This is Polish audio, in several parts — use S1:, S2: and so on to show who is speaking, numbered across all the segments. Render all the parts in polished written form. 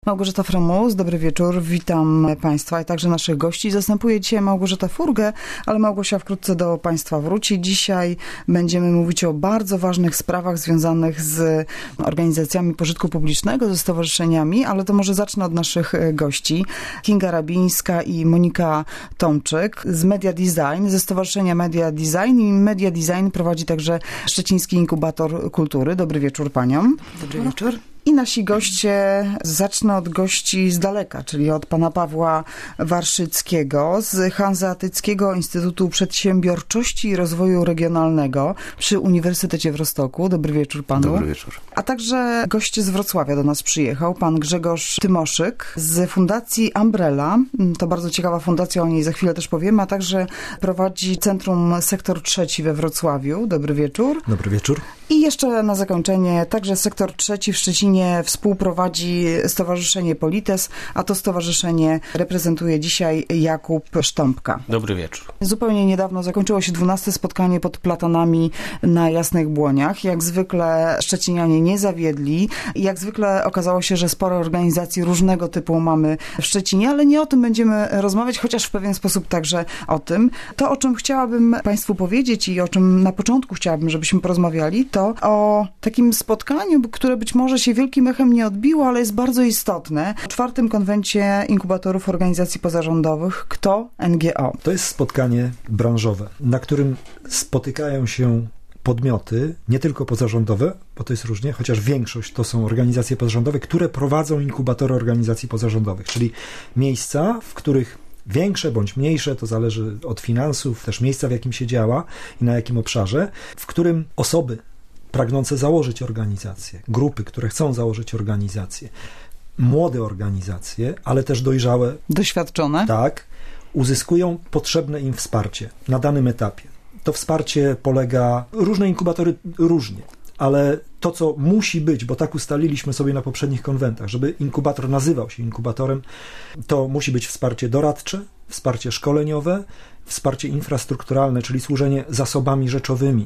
S1: Małgorzata Fromus, dobry wieczór, witam Państwa i także naszych gości. Zastępuje dzisiaj Małgorzata Furgę, ale Małgosia wkrótce do Państwa wróci. Dzisiaj będziemy mówić o bardzo ważnych sprawach związanych z organizacjami pożytku publicznego, ze stowarzyszeniami, ale to może zacznę od naszych gości. Kinga Rabińska i Monika Tomczyk z Media Design, ze Stowarzyszenia Media Design, i Media Design prowadzi także Szczeciński Inkubator Kultury. Dobry wieczór Paniom.
S2: Dobry wieczór.
S1: I nasi goście, zacznę od gości z daleka, czyli od pana Pawła Warszyckiego z Hanzeatyckiego Instytutu Przedsiębiorczości i Rozwoju Regionalnego przy Uniwersytecie w Rostoku. Dobry wieczór panu.
S2: Dobry wieczór.
S1: A także gość z Wrocławia do nas przyjechał, pan Grzegorz Tymoszyk z Fundacji Umbrella. To bardzo ciekawa fundacja, o niej za chwilę też powiemy, a także prowadzi Centrum Sektor Trzeci we Wrocławiu. Dobry wieczór.
S3: Dobry wieczór.
S1: I jeszcze na zakończenie, także Sektor Trzeci w Szczecinie współprowadzi Stowarzyszenie Polites, a to stowarzyszenie reprezentuje dzisiaj Jakub Sztompka.
S2: Dobry wieczór.
S1: Zupełnie niedawno zakończyło się 12. spotkanie pod platanami na Jasnych Błoniach. Jak zwykle szczecinianie nie zawiedli. Jak zwykle okazało się, że sporo organizacji różnego typu mamy w Szczecinie, ale nie o tym będziemy rozmawiać, chociaż w pewien sposób także o tym. To, o czym chciałabym Państwu powiedzieć i o czym na początku chciałabym, żebyśmy porozmawiali, to o takim spotkaniu, które być może się wielkim echem nie odbiło, ale jest bardzo istotne. W 4. konwencie inkubatorów organizacji pozarządowych. Kto? NGO.
S3: To jest spotkanie branżowe, na którym spotykają się podmioty, nie tylko pozarządowe, bo to jest różnie, chociaż większość to są organizacje pozarządowe, które prowadzą inkubatory organizacji pozarządowych, czyli miejsca, w których większe bądź mniejsze, to zależy od finansów, też miejsca, w jakim się działa i na jakim obszarze, w którym osoby pragnące założyć organizacje, grupy, które chcą założyć organizacje, młode organizacje, ale też dojrzałe,
S1: doświadczone,
S3: tak, uzyskują potrzebne im wsparcie na danym etapie. To wsparcie polega, różne inkubatory różnie, ale to, co musi być, bo tak ustaliliśmy sobie na poprzednich konwentach, żeby inkubator nazywał się inkubatorem, to musi być wsparcie doradcze, wsparcie szkoleniowe, wsparcie infrastrukturalne, czyli służenie zasobami rzeczowymi.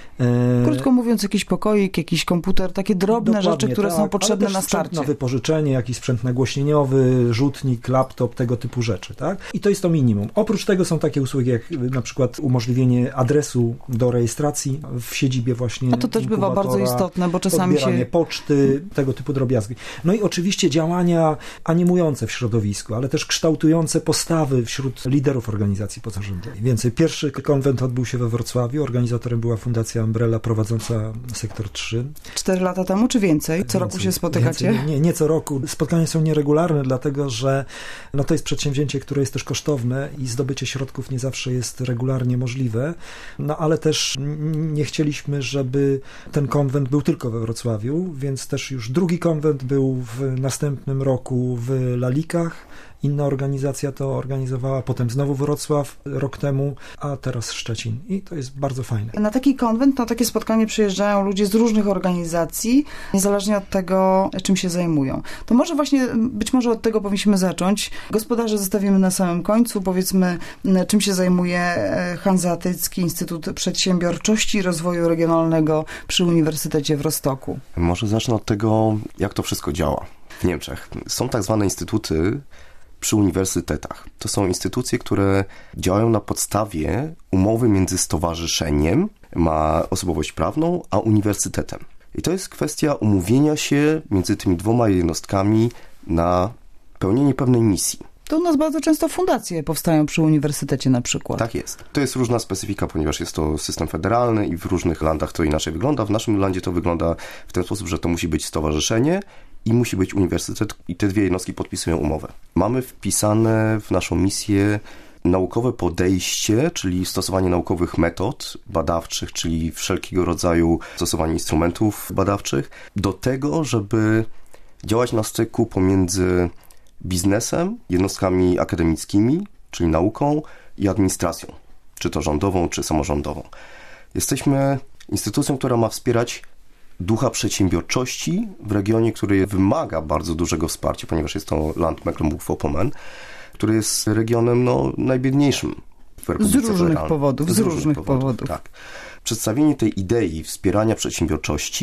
S1: Krótko mówiąc, jakiś pokoik, jakiś komputer, takie drobne
S3: Dokładnie,
S1: rzeczy, które są potrzebne na starcie.
S3: Sprzęt na wypożyczenie, jakiś sprzęt nagłośnieniowy, rzutnik, laptop, tego typu rzeczy, tak? I to jest to minimum. Oprócz tego są takie usługi, jak na przykład umożliwienie adresu do rejestracji w siedzibie właśnie
S1: a to też bywa bardzo istotne, bo czasami
S3: odbieranie poczty, tego typu drobiazgi. No i oczywiście działania animujące w środowisku, ale też kształtujące postawy wśród liderów organizacji pozarządowych. Więcej, pierwszy konwent odbył się we Wrocławiu, organizatorem była Fundacja Umbrella prowadząca Sektor 3.
S1: 4 lata temu, czy więcej? Co roku się spotykacie?
S3: Nie co roku. Spotkania są nieregularne, dlatego że to jest przedsięwzięcie, które jest też kosztowne i zdobycie środków nie zawsze jest regularnie możliwe. Ale też nie chcieliśmy, żeby ten konwent był tylko we Wrocławiu, więc też już drugi konwent był w następnym roku w Lalikach. Inna organizacja to organizowała, potem znowu Wrocław rok temu, a teraz Szczecin. I to jest bardzo fajne.
S1: Na taki konwent, na takie spotkanie przyjeżdżają ludzie z różnych organizacji, niezależnie od tego, czym się zajmują. To może właśnie, być może od tego powinniśmy zacząć. Gospodarzy zostawimy na samym końcu. Powiedzmy, czym się zajmuje Hanzeatycki Instytut Przedsiębiorczości i Rozwoju Regionalnego przy Uniwersytecie w Rostoku.
S2: Może zacznę od tego, jak to wszystko działa w Niemczech. Są tak zwane instytuty przy uniwersytetach. To są instytucje, które działają na podstawie umowy między stowarzyszeniem, ma osobowość prawną, a uniwersytetem. I to jest kwestia umówienia się między tymi dwoma jednostkami na pełnienie pewnej misji.
S1: To u nas bardzo często fundacje powstają przy uniwersytecie na przykład.
S2: Tak jest. To jest różna specyfika, ponieważ jest to system federalny i w różnych landach to inaczej wygląda. W naszym landzie to wygląda w ten sposób, że to musi być stowarzyszenie i musi być uniwersytet i te dwie jednostki podpisują umowę. Mamy wpisane w naszą misję naukowe podejście, czyli stosowanie naukowych metod badawczych, czyli wszelkiego rodzaju stosowanie instrumentów badawczych, do tego, żeby działać na styku pomiędzy biznesem, jednostkami akademickimi, czyli nauką i administracją, czy to rządową, czy samorządową. Jesteśmy instytucją, która ma wspierać ducha przedsiębiorczości w regionie, który wymaga bardzo dużego wsparcia, ponieważ jest to Land Mecklenburg-Vorpommern, który jest regionem najbiedniejszym w Republice
S1: Federalnej. Z różnych powodów.
S2: Tak. Przedstawienie tej idei wspierania przedsiębiorczości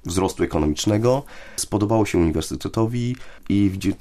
S2: wzrostu ekonomicznego. Spodobało się uniwersytetowi i w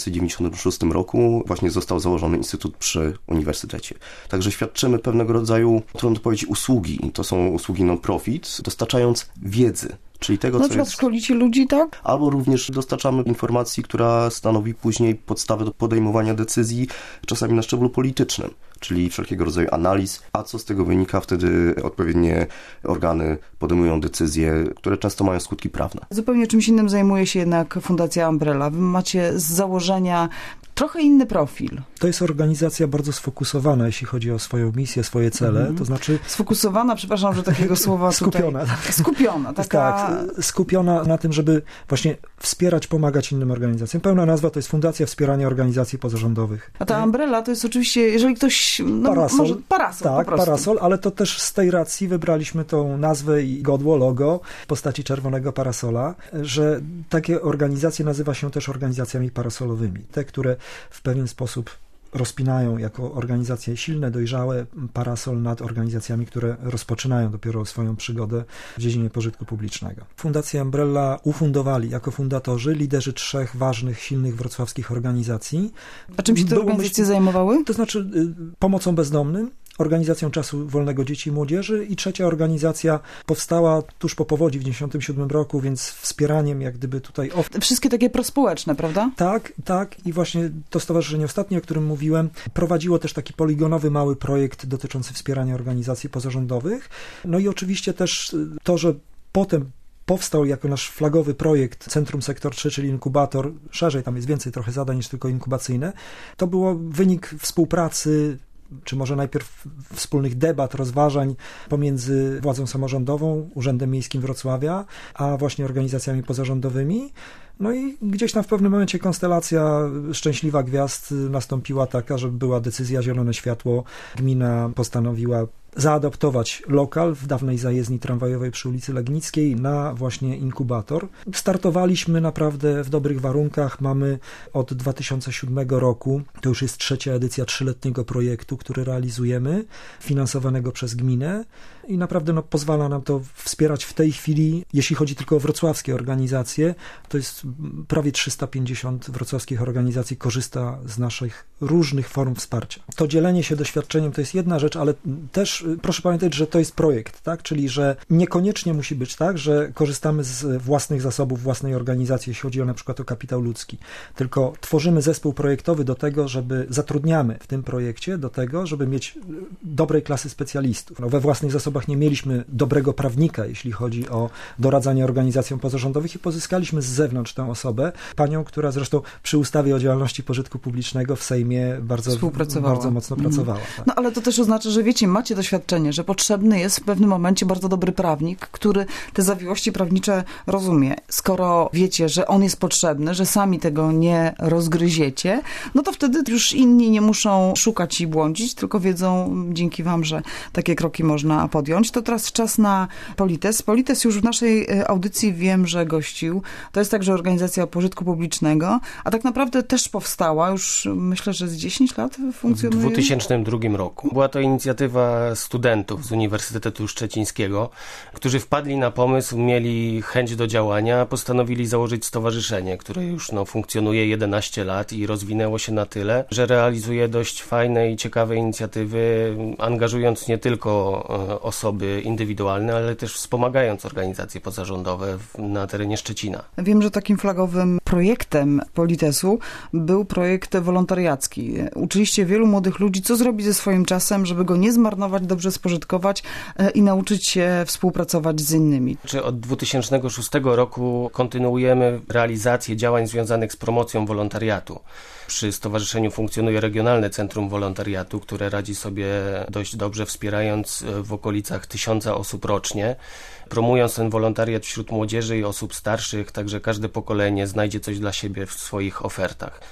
S2: 1996 roku właśnie został założony instytut przy uniwersytecie. Także świadczymy pewnego rodzaju, trudno powiedzieć, usługi. To są usługi non-profit, dostarczając wiedzy. Czyli tego,
S1: na
S2: co
S1: przykład
S2: jest...
S1: szkolicie ludzi, tak?
S2: Albo również dostarczamy informacji, która stanowi później podstawę do podejmowania decyzji, czasami na szczeblu politycznym, czyli wszelkiego rodzaju analiz, a co z tego wynika, wtedy odpowiednie organy podejmują decyzje, które często mają skutki prawne.
S1: Zupełnie czymś innym zajmuje się jednak Fundacja Umbrella. Wy macie z założenia trochę inny profil.
S3: To jest organizacja bardzo sfokusowana, jeśli chodzi o swoją misję, swoje cele, to znaczy...
S1: Sfokusowana, przepraszam, że takiego słowa
S3: skupiona.
S1: Tutaj... Skupiona. Taka...
S3: Tak, skupiona na tym, żeby właśnie wspierać, pomagać innym organizacjom. Pełna nazwa to jest Fundacja Wspierania Organizacji Pozarządowych.
S1: A ta Umbrella to jest oczywiście, jeżeli ktoś...
S3: Parasol.
S1: Może parasol,
S3: tak,
S1: po prostu.
S3: Parasol, ale to też z tej racji wybraliśmy tą nazwę i godło, logo w postaci czerwonego parasola, że takie organizacje nazywa się też organizacjami parasolowymi. Te, które w pewien sposób rozpinają jako organizacje silne, dojrzałe parasol nad organizacjami, które rozpoczynają dopiero swoją przygodę w dziedzinie pożytku publicznego. Fundację Umbrella ufundowali jako fundatorzy liderzy 3 ważnych, silnych wrocławskich organizacji.
S1: A czym się te organizacje zajmowały?
S3: To znaczy pomocą bezdomnym, Organizacją Czasu Wolnego Dzieci i Młodzieży i 3. organizacja powstała tuż po powodzi w 1997 roku, więc wspieraniem jak gdyby tutaj...
S1: Wszystkie takie prospołeczne, prawda?
S3: Tak. I właśnie to stowarzyszenie ostatnie, o którym mówiłem, prowadziło też taki poligonowy mały projekt dotyczący wspierania organizacji pozarządowych. No i oczywiście też to, że potem powstał jako nasz flagowy projekt Centrum Sektor 3, czyli inkubator, szerzej tam jest więcej trochę zadań niż tylko inkubacyjne, to było wynik współpracy, czy może najpierw wspólnych debat, rozważań pomiędzy władzą samorządową, Urzędem Miejskim Wrocławia, a właśnie organizacjami pozarządowymi. No i gdzieś tam w pewnym momencie konstelacja szczęśliwa gwiazd nastąpiła taka, że była decyzja, zielone światło. Gmina postanowiła zaadaptować lokal w dawnej zajezdni tramwajowej przy ulicy Legnickiej na właśnie inkubator. Startowaliśmy naprawdę w dobrych warunkach. Mamy od 2007 roku, to już jest 3. edycja 3-letniego projektu, który realizujemy, finansowanego przez gminę i naprawdę pozwala nam to wspierać w tej chwili, jeśli chodzi tylko o wrocławskie organizacje, to jest prawie 350 wrocławskich organizacji korzysta z naszych różnych form wsparcia. To dzielenie się doświadczeniem to jest jedna rzecz, ale też proszę pamiętać, że to jest projekt, tak? Czyli że niekoniecznie musi być tak, że korzystamy z własnych zasobów własnej organizacji, jeśli chodzi na przykład o kapitał ludzki, tylko tworzymy zespół projektowy do tego, żeby zatrudniamy w tym projekcie do tego, żeby mieć dobrej klasy specjalistów. We własnych zasobach nie mieliśmy dobrego prawnika, jeśli chodzi o doradzanie organizacjom pozarządowych i pozyskaliśmy z zewnątrz tę osobę, panią, która zresztą przy ustawie o działalności pożytku publicznego w Sejmie bardzo mocno pracowała. Tak.
S1: No ale to też oznacza, że wiecie, macie doświadczenie, że potrzebny jest w pewnym momencie bardzo dobry prawnik, który te zawiłości prawnicze rozumie. Skoro wiecie, że on jest potrzebny, że sami tego nie rozgryziecie, no to wtedy już inni nie muszą szukać i błądzić, tylko wiedzą dzięki wam, że takie kroki można podjąć. To teraz czas na Polites. Polites już w naszej audycji wiem, że gościł. To jest także organizacja pożytku publicznego, a tak naprawdę też powstała już, myślę, że z 10 lat funkcjonuje.
S4: W 2002 roku. Była to inicjatywa studentów z Uniwersytetu Szczecińskiego, którzy wpadli na pomysł, mieli chęć do działania, postanowili założyć stowarzyszenie, które już funkcjonuje 11 lat i rozwinęło się na tyle, że realizuje dość fajne i ciekawe inicjatywy, angażując nie tylko osoby indywidualne, ale też wspomagając organizacje pozarządowe na terenie Szczecina.
S1: Wiem, że takim flagowym projektem Politesu był projekt wolontariacki. Uczyliście wielu młodych ludzi, co zrobić ze swoim czasem, żeby go nie zmarnować, dobrze spożytkować i nauczyć się współpracować z innymi.
S4: Od 2006 roku kontynuujemy realizację działań związanych z promocją wolontariatu. Przy stowarzyszeniu funkcjonuje Regionalne Centrum Wolontariatu, które radzi sobie dość dobrze, wspierając w okolicach 1000 osób rocznie, promując ten wolontariat wśród młodzieży i osób starszych, także każde pokolenie znajdzie coś dla siebie w swoich ofertach.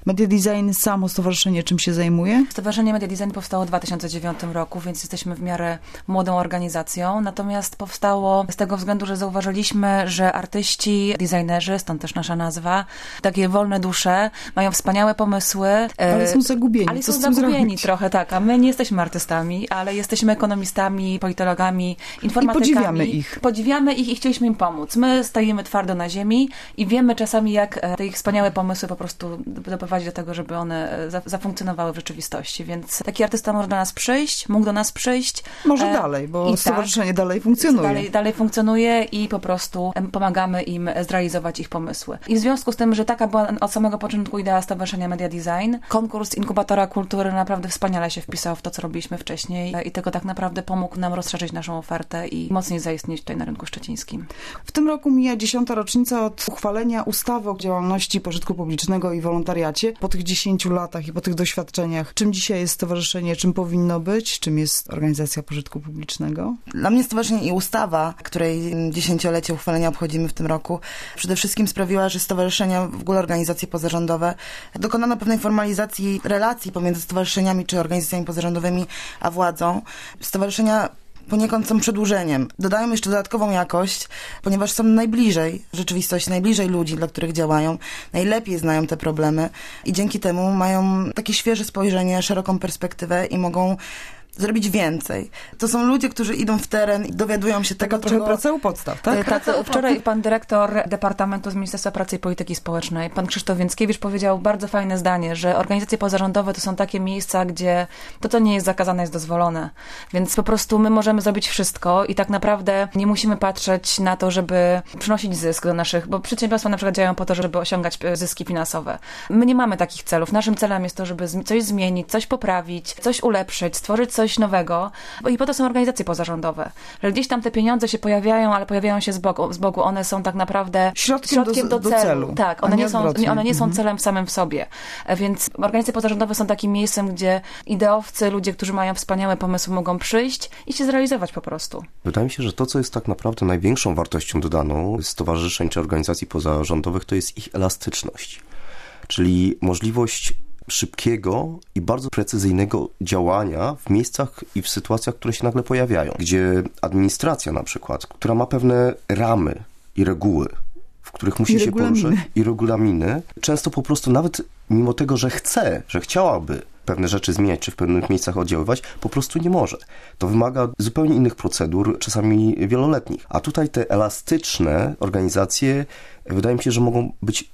S1: Media Design, samo stowarzyszenie, czym się zajmuje?
S5: Stowarzyszenie Media Design powstało w 2009 roku, więc jesteśmy w miarę młodą organizacją, natomiast powstało z tego względu, że zauważyliśmy, że artyści, designerzy, stąd też nasza nazwa, takie wolne dusze, mają wspaniałe pomysły.
S1: Ale są zagubieni.
S5: Ale są zagubieni trochę, tak, a my nie jesteśmy artystami, ale jesteśmy ekonomistami, politologami, informatykami.
S1: I podziwiamy ich.
S5: Podziwiamy ich i chcieliśmy im pomóc. My stajemy twardo na ziemi i wiemy czasami, jak te ich wspaniałe pomysły po prostu doprowadzić do tego, żeby one zafunkcjonowały w rzeczywistości. Więc taki artysta może do nas przyjść, mógł do nas przyjść.
S1: Może dalej, bo stowarzyszenie dalej funkcjonuje.
S5: Dalej funkcjonuje i po prostu pomagamy im zrealizować ich pomysły. I w związku z tym, że taka była od samego początku idea Stowarzyszenia Media Design, konkurs Inkubatora Kultury naprawdę wspaniale się wpisał w to, co robiliśmy wcześniej i tylko tak naprawdę pomógł nam rozszerzyć naszą ofertę i mocniej zaistnieć tutaj na rynku szczecińskim.
S1: W tym roku mija 10. rocznica od uchwalenia ustawy o działalności pożytku publicznego i wolontariacie. Po tych 10 latach i po tych doświadczeniach, czym dzisiaj jest stowarzyszenie, czym powinno być, czym jest organizacja pożytku publicznego?
S6: Dla mnie stowarzyszenie i ustawa, której 10-lecie uchwalenia obchodzimy w tym roku, przede wszystkim sprawiła, że stowarzyszenia, w ogóle organizacje pozarządowe, dokonano pewnej formalizacji relacji pomiędzy stowarzyszeniami czy organizacjami pozarządowymi a władzą. Stowarzyszenia poniekąd są przedłużeniem. Dodają jeszcze dodatkową jakość, ponieważ są najbliżej rzeczywistości, najbliżej ludzi, dla których działają, najlepiej znają te problemy i dzięki temu mają takie świeże spojrzenie, szeroką perspektywę i mogą zrobić więcej. To są ludzie, którzy idą w teren i dowiadują się tego,
S1: czego praca u podstaw, tak?
S5: Wczoraj pan dyrektor Departamentu z Ministerstwa Pracy i Polityki Społecznej, pan Krzysztof Więckiewicz, powiedział bardzo fajne zdanie, że organizacje pozarządowe to są takie miejsca, gdzie to, co nie jest zakazane, jest dozwolone. Więc po prostu my możemy zrobić wszystko i tak naprawdę nie musimy patrzeć na to, żeby przynosić zysk do naszych, bo przedsiębiorstwa na przykład działają po to, żeby osiągać zyski finansowe. My nie mamy takich celów. Naszym celem jest to, żeby coś zmienić, coś poprawić, coś ulepszyć, stworzyć coś nowego. I po to są organizacje pozarządowe. Że gdzieś tam te pieniądze się pojawiają, ale pojawiają się z boku. One są tak naprawdę środkiem do celu. Tak, one nie są celem samym w sobie. Więc organizacje pozarządowe są takim miejscem, gdzie ideowcy, ludzie, którzy mają wspaniałe pomysły, mogą przyjść i się zrealizować po prostu.
S2: Wydaje mi się, że to, co jest tak naprawdę największą wartością dodaną stowarzyszeń czy organizacji pozarządowych, to jest ich elastyczność. Czyli możliwość szybkiego i bardzo precyzyjnego działania w miejscach i w sytuacjach, które się nagle pojawiają, gdzie administracja na przykład, która ma pewne ramy i reguły, w których musi się poruszać, i regulaminy, często po prostu nawet mimo tego, że chciałaby pewne rzeczy zmieniać, czy w pewnych miejscach oddziaływać, po prostu nie może. To wymaga zupełnie innych procedur, czasami wieloletnich. A tutaj te elastyczne organizacje, wydaje mi się, że mogą być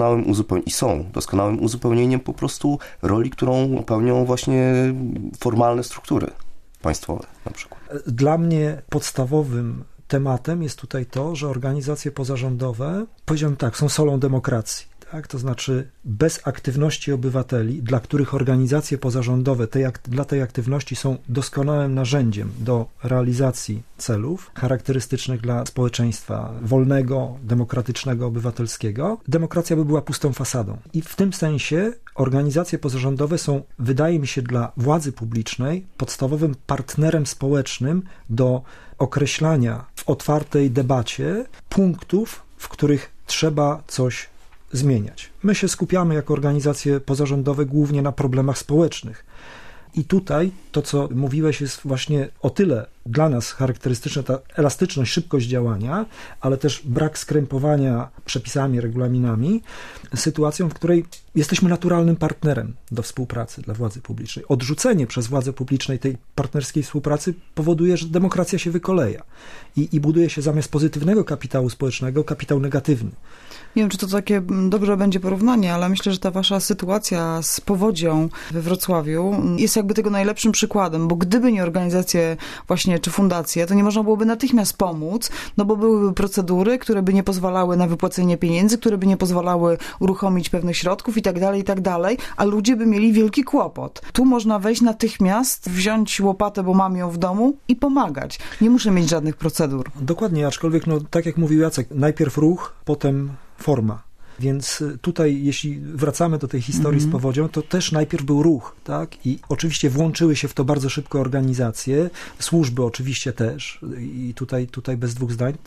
S2: doskonałym uzupełnieniem po prostu roli, którą pełnią właśnie formalne struktury państwowe na przykład.
S3: Dla mnie podstawowym tematem jest tutaj to, że organizacje pozarządowe, powiedziałbym tak, są solą demokracji. Tak? To znaczy bez aktywności obywateli, dla których organizacje pozarządowe dla tej aktywności są doskonałym narzędziem do realizacji celów charakterystycznych dla społeczeństwa wolnego, demokratycznego, obywatelskiego, demokracja by była pustą fasadą. I w tym sensie organizacje pozarządowe są, wydaje mi się, dla władzy publicznej podstawowym partnerem społecznym do określania w otwartej debacie punktów, w których trzeba coś zmieniać. My się skupiamy jako organizacje pozarządowe głównie na problemach społecznych. I tutaj to, co mówiłeś, jest właśnie o tyle dla nas charakterystyczne, ta elastyczność, szybkość działania, ale też brak skrępowania przepisami, regulaminami, sytuacją, w której jesteśmy naturalnym partnerem do współpracy dla władzy publicznej. Odrzucenie przez władzę publicznej tej partnerskiej współpracy powoduje, że demokracja się wykoleja i buduje się zamiast pozytywnego kapitału społecznego kapitał negatywny.
S1: Nie wiem, czy to takie dobre będzie porównanie, ale myślę, że ta wasza sytuacja z powodzią we Wrocławiu jest jakby tego najlepszym przykładem, bo gdyby nie organizacje właśnie, czy fundacje, to nie można byłoby natychmiast pomóc, no bo byłyby procedury, które by nie pozwalały na wypłacenie pieniędzy, które by nie pozwalały uruchomić pewnych środków i tak dalej, a ludzie by mieli wielki kłopot. Tu można wejść natychmiast, wziąć łopatę, bo mam ją w domu i pomagać. Nie muszę mieć żadnych procedur.
S3: Dokładnie, aczkolwiek, tak jak mówił Jacek, najpierw ruch, potem forma. Więc tutaj, jeśli wracamy do tej historii z powodzią, to też najpierw był ruch, tak? I oczywiście włączyły się w to bardzo szybko organizacje, służby oczywiście też i tutaj bez dwóch zdań, tylko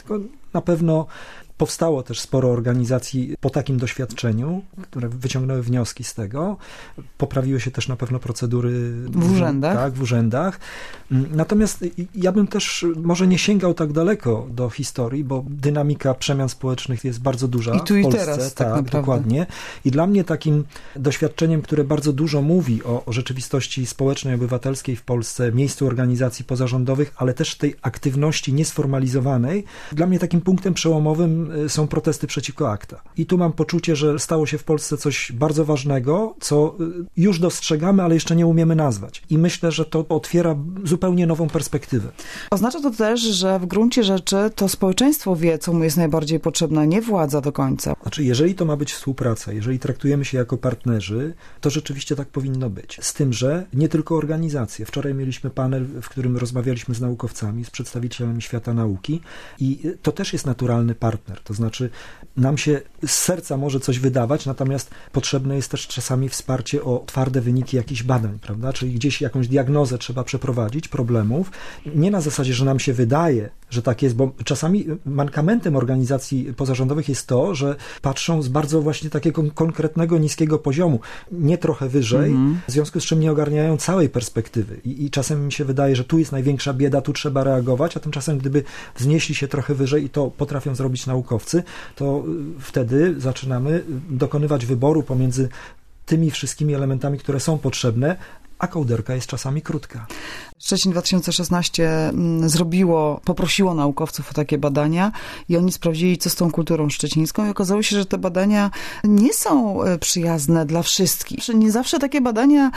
S3: Na pewno powstało też sporo organizacji po takim doświadczeniu, które wyciągnęły wnioski z tego. Poprawiły się też na pewno procedury
S1: w urzędach.
S3: Tak, w urzędach. Natomiast ja bym też może nie sięgał tak daleko do historii, bo dynamika przemian społecznych jest bardzo duża
S1: i tu
S3: w
S1: i
S3: Polsce.
S1: teraz, tak naprawdę.
S3: Dokładnie. I dla mnie takim doświadczeniem, które bardzo dużo mówi o rzeczywistości społecznej, obywatelskiej w Polsce, miejscu organizacji pozarządowych, ale też tej aktywności niesformalizowanej, dla mnie takim punktem przełomowym są protesty przeciwko ACTA. I tu mam poczucie, że stało się w Polsce coś bardzo ważnego, co już dostrzegamy, ale jeszcze nie umiemy nazwać. I myślę, że to otwiera zupełnie nową perspektywę.
S1: Oznacza to też, że w gruncie rzeczy to społeczeństwo wie, co mu jest najbardziej potrzebne, nie władza do końca.
S3: Znaczy, jeżeli to ma być współpraca, jeżeli traktujemy się jako partnerzy, to rzeczywiście tak powinno być. Z tym, że nie tylko organizacje. Wczoraj mieliśmy panel, w którym rozmawialiśmy z naukowcami, z przedstawicielami świata nauki i to też jest naturalny partner. To znaczy, nam się z serca może coś wydawać, natomiast potrzebne jest też czasami wsparcie o twarde wyniki jakichś badań, prawda? Czyli gdzieś jakąś diagnozę trzeba przeprowadzić problemów. Nie na zasadzie, że nam się wydaje, że tak jest, bo czasami mankamentem organizacji pozarządowych jest to, że patrzą z bardzo właśnie takiego konkretnego, niskiego poziomu, nie trochę wyżej, w związku z czym nie ogarniają całej perspektywy. I czasem mi się wydaje, że tu jest największa bieda, tu trzeba reagować, a tymczasem gdyby wznieśli się trochę wyżej i to potrafią zrobić naukowcy, to wtedy zaczynamy dokonywać wyboru pomiędzy tymi wszystkimi elementami, które są potrzebne, a kołderka jest czasami krótka.
S1: Szczecin 2016 poprosiło naukowców o takie badania i oni sprawdzili, co z tą kulturą szczecińską i okazało się, że te badania nie są przyjazne dla wszystkich. Nie zawsze takie badania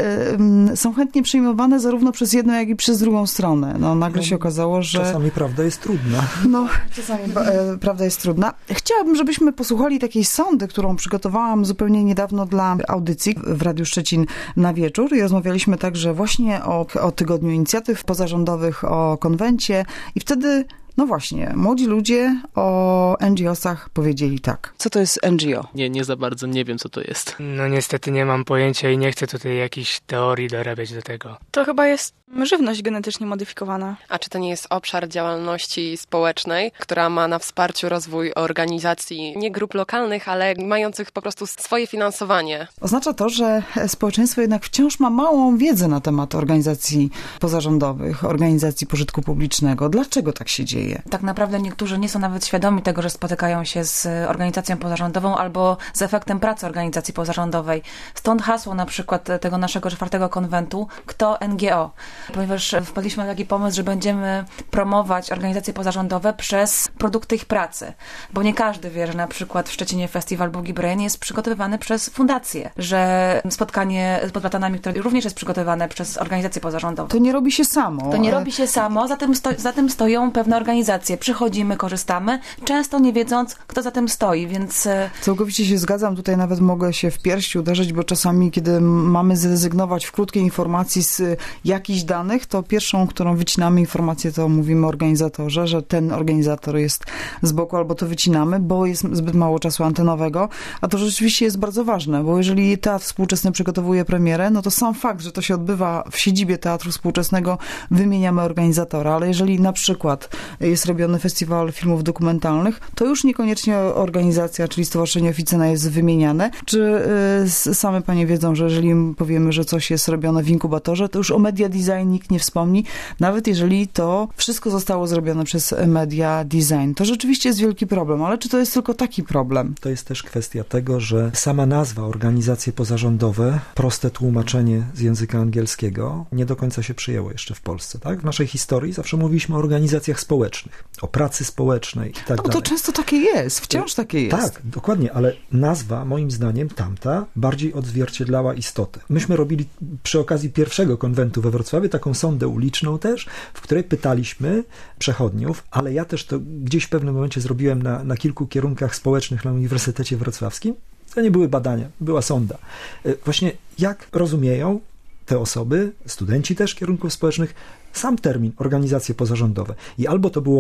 S1: są chętnie przyjmowane zarówno przez jedną, jak i przez drugą stronę. Nagle się okazało, że...
S3: Czasami prawda jest trudna.
S1: Czasami prawda jest trudna. Chciałabym, żebyśmy posłuchali takiej sondy, którą przygotowałam zupełnie niedawno dla audycji w Radiu Szczecin na wieczór i rozmawialiśmy także właśnie o Tygodniu Inicjatyw Pozarządowych, o konwencie i wtedy, właśnie, młodzi ludzie o NGO-sach powiedzieli tak. Co to jest NGO?
S7: Nie za bardzo nie wiem, co to jest.
S8: Niestety nie mam pojęcia i nie chcę tutaj jakichś teorii dorabiać do tego.
S9: To chyba jest żywność genetycznie modyfikowana.
S10: A czy to nie jest obszar działalności społecznej, która ma na wsparciu rozwój organizacji, nie grup lokalnych, ale mających po prostu swoje finansowanie?
S1: Oznacza to, że społeczeństwo jednak wciąż ma małą wiedzę na temat organizacji pozarządowych, organizacji pożytku publicznego. Dlaczego tak się dzieje?
S5: Tak naprawdę niektórzy nie są nawet świadomi tego, że spotykają się z organizacją pozarządową albo z efektem pracy organizacji pozarządowej. Stąd hasło na przykład tego naszego 4. konwentu Kto NGO? Ponieważ wpadliśmy na taki pomysł, że będziemy promować organizacje pozarządowe przez produkty ich pracy. Bo nie każdy wie, że na przykład w Szczecinie festiwal Boogie Brain jest przygotowywany przez fundację, że spotkanie z platanami, które również jest przygotowywane przez organizacje pozarządowe.
S1: To nie robi się samo.
S5: To nie robi się samo, za tym stoją pewne organizacje. Przychodzimy, korzystamy, często nie wiedząc, kto za tym stoi, więc...
S1: Całkowicie się zgadzam, tutaj nawet mogę się w piersi uderzyć, bo czasami, kiedy mamy zrezygnować w krótkiej informacji z jakichś danych, to pierwszą, którą wycinamy informację, to mówimy organizatorze, że ten organizator jest z boku, albo to wycinamy, bo jest zbyt mało czasu antenowego, a to rzeczywiście jest bardzo ważne, bo jeżeli Teatr Współczesny przygotowuje premierę, no to sam fakt, że to się odbywa w siedzibie Teatru Współczesnego, wymieniamy organizatora, ale jeżeli na przykład jest robiony festiwal filmów dokumentalnych, to już niekoniecznie organizacja, czyli Stowarzyszenie Oficyna jest wymieniane. Czy same panie wiedzą, że jeżeli powiemy, że coś jest robione w inkubatorze, to już o media design nikt nie wspomni, nawet jeżeli to wszystko zostało zrobione przez media design. To rzeczywiście jest wielki problem, ale czy to jest tylko taki problem?
S3: To jest też kwestia tego, że sama nazwa organizacje pozarządowe, proste tłumaczenie z języka angielskiego, nie do końca się przyjęło jeszcze w Polsce. Tak? W naszej historii zawsze mówiliśmy o organizacjach społecznych, o pracy społecznej i tak dalej.
S1: To często takie jest, wciąż takie jest.
S3: Tak, dokładnie, ale nazwa, moim zdaniem, tamta bardziej odzwierciedlała istotę. Myśmy robili przy okazji 1. konwentu we Wrocławiu taką sondę uliczną też, w której pytaliśmy przechodniów, ale ja też to gdzieś w pewnym momencie zrobiłem na kilku kierunkach społecznych na Uniwersytecie Wrocławskim. To nie były badania, była sonda. Właśnie jak rozumieją te osoby, studenci też kierunków społecznych, sam termin organizacje pozarządowe. I albo to było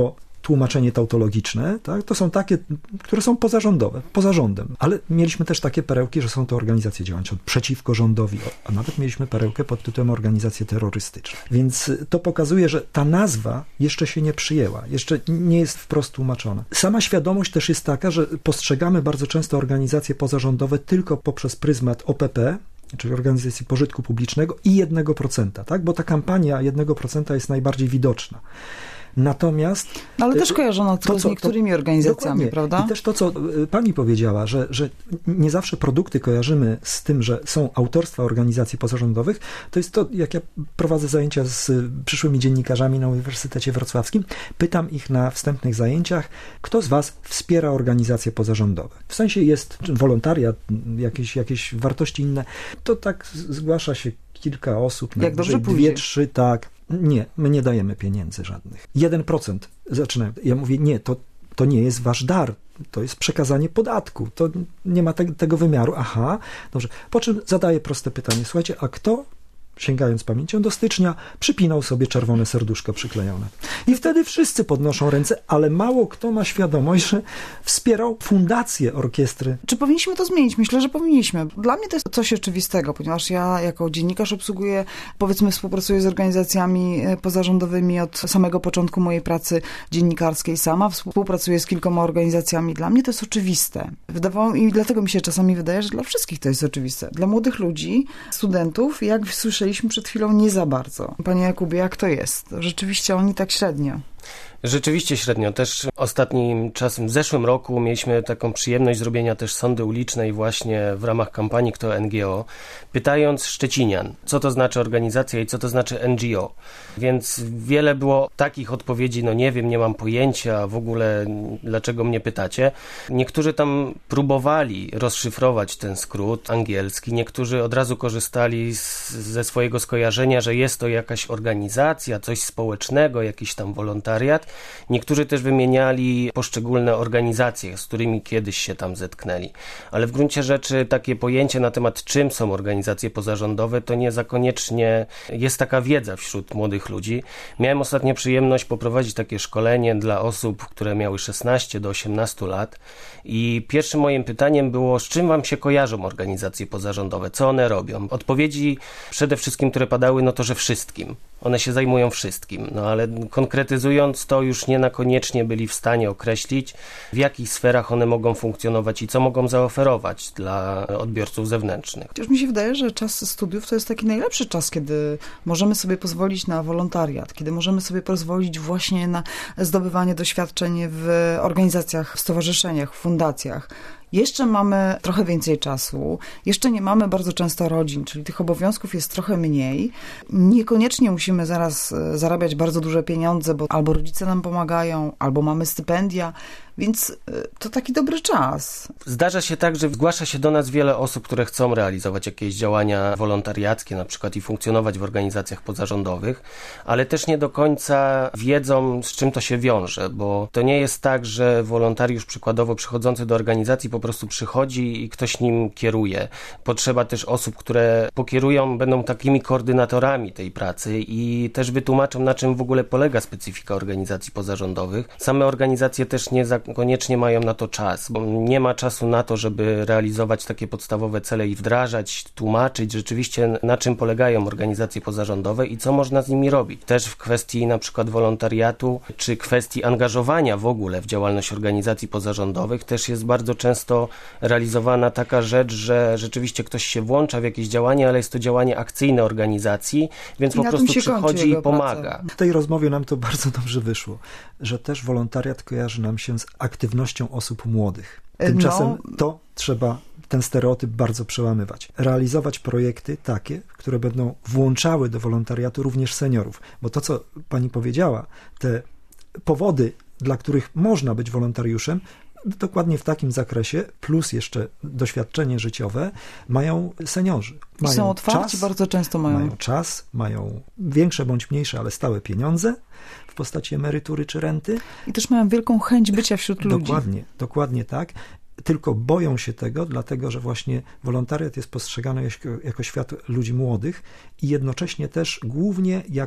S3: tłumaczenie tautologiczne, tak? To są takie, które są pozarządowe, poza rządem. Ale mieliśmy też takie perełki, że są to organizacje działające przeciwko rządowi, a nawet mieliśmy perełkę pod tytułem organizacje terrorystyczne. Więc to pokazuje, że ta nazwa jeszcze się nie przyjęła, jeszcze nie jest wprost tłumaczona. Sama świadomość też jest taka, że postrzegamy bardzo często organizacje pozarządowe tylko poprzez pryzmat OPP, czyli organizacji pożytku publicznego i 1%, tak? Bo ta kampania 1% jest najbardziej widoczna. Natomiast...
S1: Ale też kojarzona tylko z niektórymi organizacjami, prawda?
S3: I też to, co pani powiedziała, że nie zawsze produkty kojarzymy z tym, że są autorstwa organizacji pozarządowych, to jest to, jak ja prowadzę zajęcia z przyszłymi dziennikarzami na Uniwersytecie Wrocławskim, pytam ich na wstępnych zajęciach, kto z was wspiera organizacje pozarządowe. W sensie jest wolontariat, jakieś wartości inne, to tak zgłasza się kilka osób,
S1: jak dobrze pójdzie.
S3: 2-3, tak. Nie, my nie dajemy pieniędzy żadnych. 1% zaczynają. Ja mówię, nie, to nie jest wasz dar, to jest przekazanie podatku, to nie ma tego wymiaru. Aha, dobrze. Po czym zadaję proste pytanie, słuchajcie, a kto, sięgając pamięcią do stycznia, przypinał sobie czerwone serduszko przyklejone? I wtedy wszyscy podnoszą ręce, ale mało kto ma świadomość, że wspierał fundację orkiestry.
S1: Czy powinniśmy to zmienić? Myślę, że powinniśmy. Dla mnie to jest coś oczywistego, ponieważ ja jako dziennikarz obsługuję, powiedzmy, współpracuję z organizacjami pozarządowymi od samego początku mojej pracy dziennikarskiej sama. Współpracuję z kilkoma organizacjami. Dla mnie to jest oczywiste. I dlatego mi się czasami wydaje, że dla wszystkich to jest oczywiste. Dla młodych ludzi, studentów, jak słyszeliśmy przed chwilą, nie za bardzo. Panie Jakubie, jak to jest? Rzeczywiście oni tak średnio.
S4: Rzeczywiście średnio. Też ostatnim czasem, w zeszłym roku mieliśmy taką przyjemność zrobienia też sondy ulicznej właśnie w ramach kampanii Kto NGO, pytając szczecinian, co to znaczy organizacja i co to znaczy NGO. Więc wiele było takich odpowiedzi, no nie wiem, nie mam pojęcia, w ogóle dlaczego mnie pytacie. Niektórzy tam próbowali rozszyfrować ten skrót angielski, niektórzy od razu korzystali ze swojego skojarzenia, że jest to jakaś organizacja, coś społecznego, jakiś tam wolontariat. Niektórzy też wymieniali poszczególne organizacje, z którymi kiedyś się tam zetknęli. Ale w gruncie rzeczy takie pojęcie na temat, czym są organizacje pozarządowe, to nie za koniecznie jest taka wiedza wśród młodych ludzi. Miałem ostatnio przyjemność poprowadzić takie szkolenie dla osób, które miały 16 do 18 lat i pierwszym moim pytaniem było, z czym wam się kojarzą organizacje pozarządowe, co one robią? Odpowiedzi przede wszystkim, które padały, no to, że wszystkim. One się zajmują wszystkim, no ale konkretyzując to już niekoniecznie byli w stanie określić, w jakich sferach one mogą funkcjonować i co mogą zaoferować dla odbiorców zewnętrznych.
S1: Chociaż mi się wydaje, że czas studiów to jest taki najlepszy czas, kiedy możemy sobie pozwolić na wolontariat, kiedy możemy sobie pozwolić właśnie na zdobywanie doświadczeń w organizacjach, w stowarzyszeniach, w fundacjach. Jeszcze mamy trochę więcej czasu, jeszcze nie mamy bardzo często rodzin, czyli tych obowiązków jest trochę mniej. Niekoniecznie musimy zaraz zarabiać bardzo duże pieniądze, bo albo rodzice nam pomagają, albo mamy stypendia, więc to taki dobry czas.
S4: Zdarza się tak, że zgłasza się do nas wiele osób, które chcą realizować jakieś działania wolontariackie na przykład i funkcjonować w organizacjach pozarządowych, ale też nie do końca wiedzą, z czym to się wiąże, bo to nie jest tak, że wolontariusz przykładowo przychodzący do organizacji po prostu przychodzi i ktoś nim kieruje. Potrzeba też osób, które pokierują, będą takimi koordynatorami tej pracy i też wytłumaczą, na czym w ogóle polega specyfika organizacji pozarządowych. Same organizacje też niekoniecznie mają na to czas, bo nie ma czasu na to, żeby realizować takie podstawowe cele i wdrażać, tłumaczyć rzeczywiście, na czym polegają organizacje pozarządowe i co można z nimi robić. Też w kwestii na przykład wolontariatu, czy kwestii angażowania w ogóle w działalność organizacji pozarządowych też jest bardzo często realizowana taka rzecz, że rzeczywiście ktoś się włącza w jakieś działanie, ale jest to działanie akcyjne organizacji, więc po prostu przychodzi i pomaga.
S3: W tej rozmowie nam to bardzo dobrze wyszło, że też wolontariat kojarzy nam się z aktywnością osób młodych. Tymczasem to trzeba ten stereotyp bardzo przełamywać. Realizować projekty takie, które będą włączały do wolontariatu również seniorów. Bo to, co pani powiedziała, te powody, dla których można być wolontariuszem, dokładnie w takim zakresie, plus jeszcze doświadczenie życiowe, mają seniorzy.
S1: Są otwarci, bardzo często mają
S3: czas, mają większe bądź mniejsze, ale stałe pieniądze w postaci emerytury czy renty.
S1: I też mają wielką chęć bycia wśród ludzi.
S3: Dokładnie tak. Tylko boją się tego, dlatego że właśnie wolontariat jest postrzegany jako świat ludzi młodych i jednocześnie też głównie jako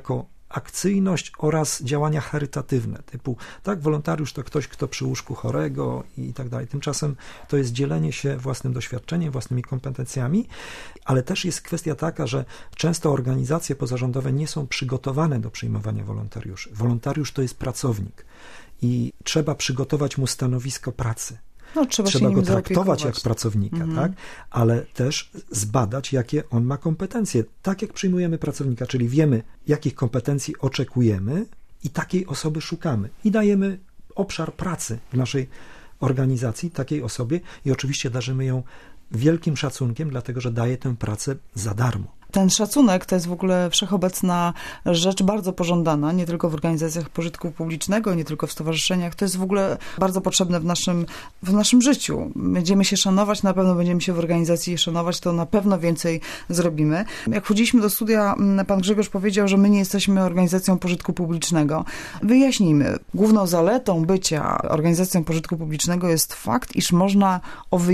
S3: akcyjność oraz działania charytatywne, typu, tak, wolontariusz to ktoś, kto przy łóżku chorego i tak dalej. Tymczasem to jest dzielenie się własnym doświadczeniem, własnymi kompetencjami, ale też jest kwestia taka, że często organizacje pozarządowe nie są przygotowane do przyjmowania wolontariuszy. Wolontariusz to jest pracownik i trzeba przygotować mu stanowisko pracy.
S1: No, trzeba
S3: go traktować jak pracownika, tak? Ale też zbadać, jakie on ma kompetencje. Tak jak przyjmujemy pracownika, czyli wiemy, jakich kompetencji oczekujemy i takiej osoby szukamy. I dajemy obszar pracy w naszej organizacji takiej osobie i oczywiście darzymy ją wielkim szacunkiem, dlatego że daje tę pracę za darmo.
S1: Ten szacunek to jest w ogóle wszechobecna rzecz, bardzo pożądana, nie tylko w organizacjach pożytku publicznego, nie tylko w stowarzyszeniach. To jest w ogóle bardzo potrzebne w naszym życiu. Będziemy się szanować, na pewno będziemy się w organizacji szanować, to na pewno więcej zrobimy. Jak wchodziliśmy do studia, pan Grzegorz powiedział, że my nie jesteśmy organizacją pożytku publicznego. Wyjaśnijmy. Główną zaletą bycia organizacją pożytku publicznego jest fakt, iż można owy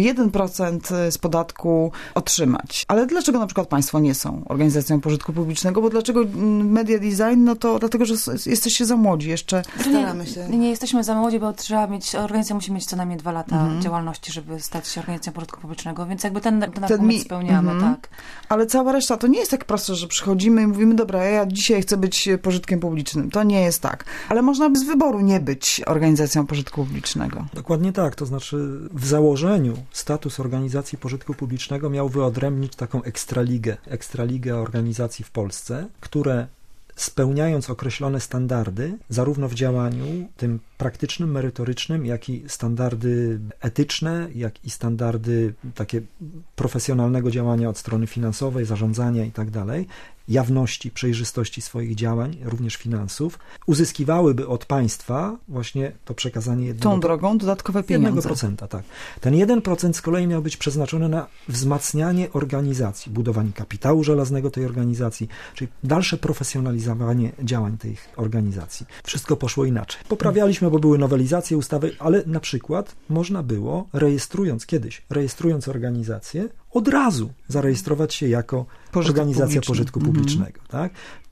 S1: 1% z podatku otrzymać. Ale dlaczego na przykład państwo nie są organizacją pożytku publicznego, bo dlaczego Media Design? No to dlatego, że jesteście za młodzi jeszcze.
S5: Staramy się. Nie jesteśmy za młodzi, bo organizacja musi mieć co najmniej 2 lata działalności, żeby stać się organizacją pożytku publicznego, więc jakby ten argument spełniamy, tak.
S1: Ale cała reszta to nie jest tak proste, że przychodzimy i mówimy, dobra, ja dzisiaj chcę być pożytkiem publicznym. To nie jest tak. Ale można by z wyboru nie być organizacją pożytku publicznego.
S3: Dokładnie tak. To znaczy w założeniu status organizacji pożytku publicznego miał wyodrębnić taką ekstraligę organizacji w Polsce, które spełniając określone standardy, zarówno w działaniu tym praktycznym, merytorycznym, jak i standardy etyczne, jak i standardy takie profesjonalnego działania od strony finansowej, zarządzania i tak dalej, jawności, przejrzystości swoich działań, również finansów, uzyskiwałyby od państwa właśnie to przekazanie
S1: tą drogą dodatkowe pieniądze.
S3: 1%, tak. Ten 1% z kolei miał być przeznaczony na wzmacnianie organizacji, budowanie kapitału żelaznego tej organizacji, czyli dalsze profesjonalizowanie działań tych organizacji. Wszystko poszło inaczej. Poprawialiśmy, bo były nowelizacje ustawy, ale na przykład można było, rejestrując organizację, od razu zarejestrować się jako organizacja pożytku publicznego, tak?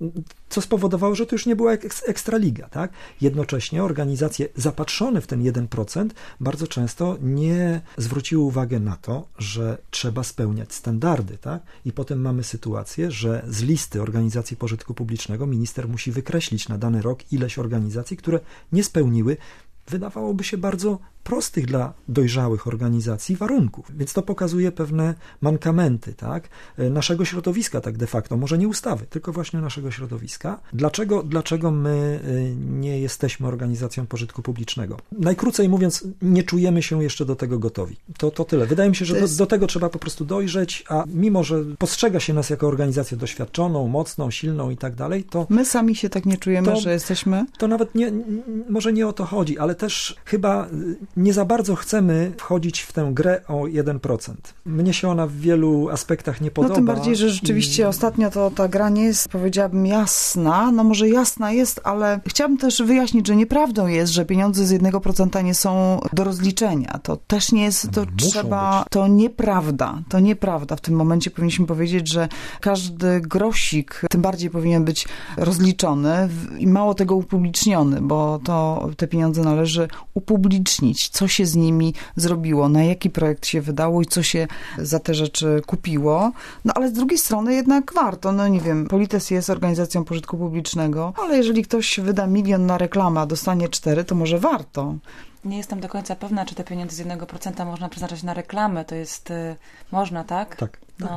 S3: Co spowodowało, że to już nie była ekstraliga, tak? Jednocześnie organizacje zapatrzone w ten 1% bardzo często nie zwróciły uwagi na to, że trzeba spełniać standardy, tak? I potem mamy sytuację, że z listy organizacji pożytku publicznego minister musi wykreślić na dany rok ileś organizacji, które nie spełniły, wydawałoby się, bardzo prostych dla dojrzałych organizacji warunków. Więc to pokazuje pewne mankamenty, tak? Naszego środowiska, tak de facto, może nie ustawy, tylko właśnie naszego środowiska. Dlaczego my nie jesteśmy organizacją pożytku publicznego? Najkrócej mówiąc, nie czujemy się jeszcze do tego gotowi. To tyle. Wydaje mi się, że do tego trzeba po prostu dojrzeć, a mimo, że postrzega się nas jako organizację doświadczoną, mocną, silną i tak dalej, to...
S1: My sami się tak nie czujemy, że jesteśmy?
S3: To nawet może nie o to chodzi, ale też chyba nie za bardzo chcemy wchodzić w tę grę o 1%. Mnie się ona w wielu aspektach nie podoba.
S1: No tym bardziej, że rzeczywiście ostatnio to ta gra nie jest, powiedziałabym, jasna. No może jasna jest, ale chciałabym też wyjaśnić, że nieprawdą jest, że pieniądze z 1% nie są do rozliczenia. To też nie jest, to trzeba... Być. To nieprawda. W tym momencie powinniśmy powiedzieć, że każdy grosik tym bardziej powinien być rozliczony i mało tego upubliczniony, bo te pieniądze należy upublicznić, co się z nimi zrobiło, na jaki projekt się wydało i co się za te rzeczy kupiło. No ale z drugiej strony jednak warto. No nie wiem, Polites jest organizacją pożytku publicznego, ale jeżeli ktoś wyda 1 000 000 na reklamę, a dostanie 4, to może warto.
S5: Nie jestem do końca pewna, czy te pieniądze z 1% można przeznaczać na reklamę. To jest... Można, tak?
S3: Tak.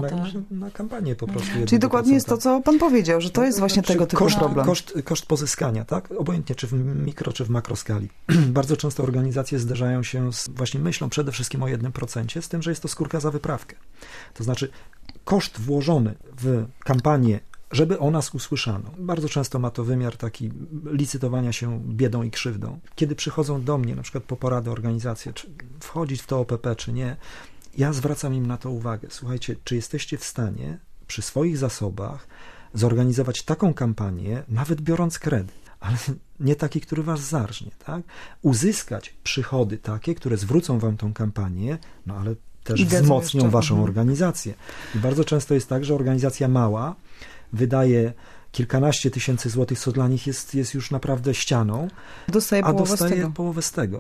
S3: Na kampanię po prostu.
S1: Czyli dokładnie jest to, co pan powiedział, że to jest właśnie tego typu problem.
S3: Koszt pozyskania, tak? Obojętnie czy w mikro, czy w makroskali. Bardzo często organizacje zderzają się właśnie myślą przede wszystkim o 1%, z tym, że jest to skórka za wyprawkę. To znaczy koszt włożony w kampanię, żeby o nas usłyszano. Bardzo często ma to wymiar taki licytowania się biedą i krzywdą. Kiedy przychodzą do mnie, na przykład po poradę organizacje, czy wchodzić w to OPP, czy nie, ja zwracam im na to uwagę. Słuchajcie, czy jesteście w stanie przy swoich zasobach zorganizować taką kampanię, nawet biorąc kredyt, ale nie taki, który was zarżnie, tak? Uzyskać przychody takie, które zwrócą wam tą kampanię, no ale też wzmocnią waszą organizację. I bardzo często jest tak, że organizacja mała wydaje kilkanaście tysięcy złotych, co dla nich jest już naprawdę ścianą,
S1: dostaje
S3: połowę z tego.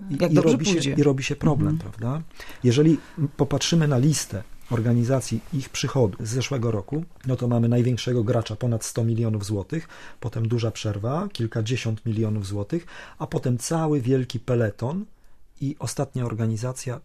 S1: I
S3: robi się problem, prawda? Jeżeli popatrzymy na listę organizacji, ich przychodu z zeszłego roku, no to mamy największego gracza, ponad 100 milionów złotych, potem duża przerwa, kilkadziesiąt milionów złotych, a potem cały wielki peleton i ostatnia organizacja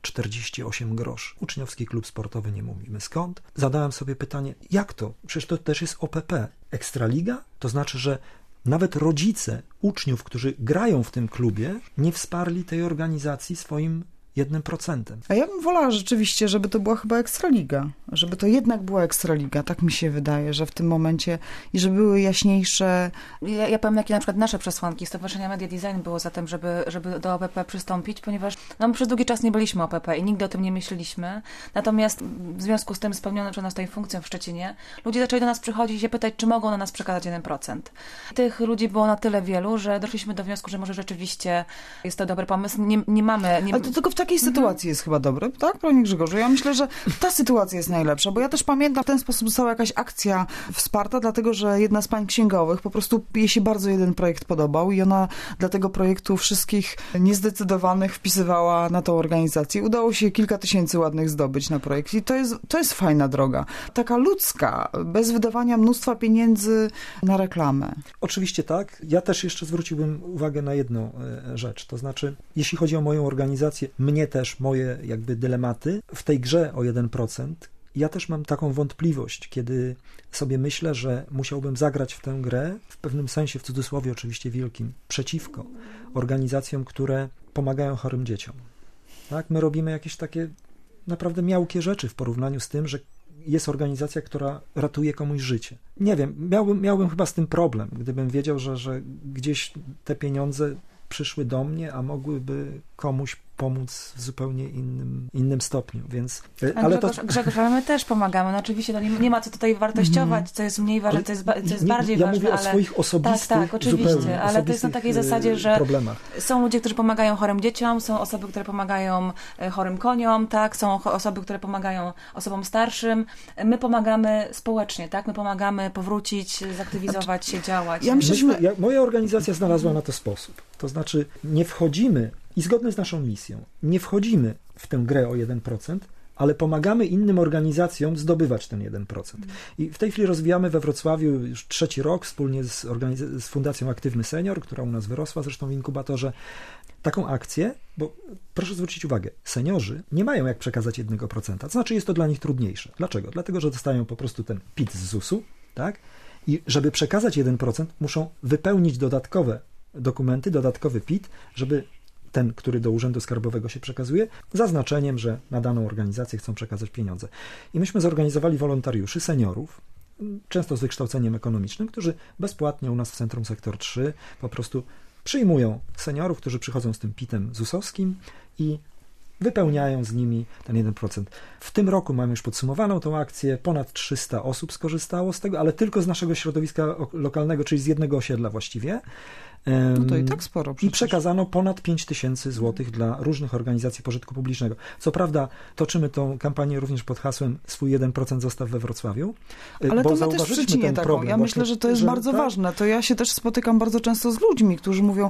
S3: 48 groszy. Uczniowski klub sportowy, nie mówimy skąd. Zadałem sobie pytanie, jak to? Przecież to też jest OPP. Ekstraliga? To znaczy, że nawet rodzice uczniów, którzy grają w tym klubie, nie wsparli tej organizacji swoim 1%.
S1: A ja bym wolała rzeczywiście, żeby to była chyba Ekstraliga. Żeby to jednak była Ekstraliga. Tak mi się wydaje, że w tym momencie i żeby były jaśniejsze...
S5: Ja powiem, jakie na przykład nasze przesłanki Stowarzyszenia Media Design było za tym, żeby do OPP przystąpić, ponieważ my przez długi czas nie byliśmy OPP i nigdy o tym nie myśleliśmy. Natomiast w związku z tym spełnioną przez nas tą funkcją w Szczecinie, ludzie zaczęli do nas przychodzić i się pytać, czy mogą na nas przekazać 1%. Tych ludzi było na tyle wielu, że doszliśmy do wniosku, że może rzeczywiście jest to dobry pomysł. Nie mamy...
S1: Ale to tylko w takiej sytuacji jest chyba dobre, tak, Panie Grzegorzu? Ja myślę, że ta sytuacja jest najlepsza, bo ja też pamiętam, w ten sposób została jakaś akcja wsparta, dlatego, że jedna z pań księgowych, po prostu jej się bardzo jeden projekt podobał i ona dla tego projektu wszystkich niezdecydowanych wpisywała na tą organizację. Udało się kilka tysięcy ładnych zdobyć na projekt i to jest fajna droga. Taka ludzka, bez wydawania mnóstwa pieniędzy na reklamę.
S3: Oczywiście tak. Ja też jeszcze zwróciłbym uwagę na jedną rzecz, to znaczy, jeśli chodzi o moją organizację, mnie też moje jakby dylematy w tej grze o 1%, ja też mam taką wątpliwość, kiedy sobie myślę, że musiałbym zagrać w tę grę, w pewnym sensie, w cudzysłowie oczywiście wielkim, przeciwko organizacjom, które pomagają chorym dzieciom. Tak? My robimy jakieś takie naprawdę miałkie rzeczy w porównaniu z tym, że jest organizacja, która ratuje komuś życie. Nie wiem, miałbym chyba z tym problem, gdybym wiedział, że gdzieś te pieniądze przyszły do mnie, a mogłyby komuś pomóc w zupełnie innym stopniu, więc...
S5: Ale Grzegorz, ale my też pomagamy. No oczywiście nie ma co tutaj wartościować, co jest mniej ważne, co jest bardziej ważne.
S3: Ja mówię o swoich osobistych
S5: tak, oczywiście, ale to jest na takiej zasadzie, że
S3: problemach.
S5: Są ludzie, którzy pomagają chorym dzieciom, są osoby, które pomagają chorym koniom, tak, są osoby, które pomagają osobom starszym. My pomagamy społecznie, tak, my pomagamy powrócić, zaktywizować się, działać.
S3: Moja organizacja znalazła na to sposób. To znaczy, nie wchodzimy i zgodnie z naszą misją, nie wchodzimy w tę grę o 1%, ale pomagamy innym organizacjom zdobywać ten 1%. I w tej chwili rozwijamy we Wrocławiu już 3. rok wspólnie z Fundacją Aktywny Senior, która u nas wyrosła zresztą w inkubatorze, taką akcję, bo proszę zwrócić uwagę, seniorzy nie mają jak przekazać 1%, to znaczy jest to dla nich trudniejsze. Dlaczego? Dlatego, że dostają po prostu ten PIT z ZUS-u, tak? I żeby przekazać 1%, muszą wypełnić dodatkowe dokumenty, dodatkowy PIT, żeby ten, który do Urzędu Skarbowego się przekazuje, zaznaczeniem, że na daną organizację chcą przekazać pieniądze. I myśmy zorganizowali wolontariuszy, seniorów, często z wykształceniem ekonomicznym, którzy bezpłatnie u nas w Centrum Sektor 3 po prostu przyjmują seniorów, którzy przychodzą z tym PIT-em ZUS-owskim i wypełniają z nimi ten 1%. W tym roku mamy już podsumowaną tą akcję, ponad 300 osób skorzystało z tego, ale tylko z naszego środowiska lokalnego, czyli z jednego osiedla właściwie.
S1: No to i tak sporo przecież.
S3: I przekazano ponad 5000 złotych dla różnych organizacji pożytku publicznego. Co prawda toczymy tą kampanię również pod hasłem swój 1% zostaw we Wrocławiu.
S1: Ale to my też w Szczecinie taką.
S3: Problem.
S1: Ja myślę, że to jest bardzo ważne. To ja się też spotykam bardzo często z ludźmi, którzy mówią,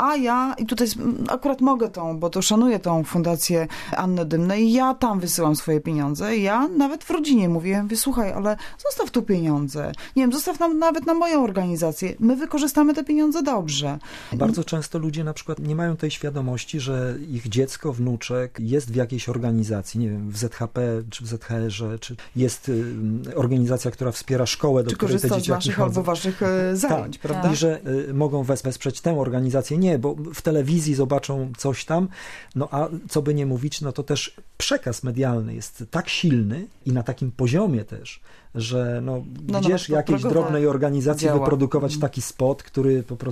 S1: i tutaj akurat mogę bo to szanuję tą fundację Anny Dymnej i ja tam wysyłam swoje pieniądze. Ja nawet w rodzinie mówię, słuchaj, ale zostaw tu pieniądze. Nie wiem, zostaw nam nawet na moją organizację. My wykorzystamy te pieniądze dobrze.
S3: Bardzo często ludzie na przykład nie mają tej świadomości, że ich dziecko, wnuczek jest w jakiejś organizacji, nie wiem, w ZHP czy w ZHR-ze, czy jest organizacja, która wspiera szkołę, do której te dzieciaki
S1: z naszych albo waszych zajęć, prawda?
S3: I że mogą wesprzeć tę organizację. Nie, bo w telewizji zobaczą coś tam, a co by nie mówić, to też przekaz medialny jest tak silny i na takim poziomie też, że gdzieś jakiejś drobnej organizacji wyprodukować taki spot, który po prostu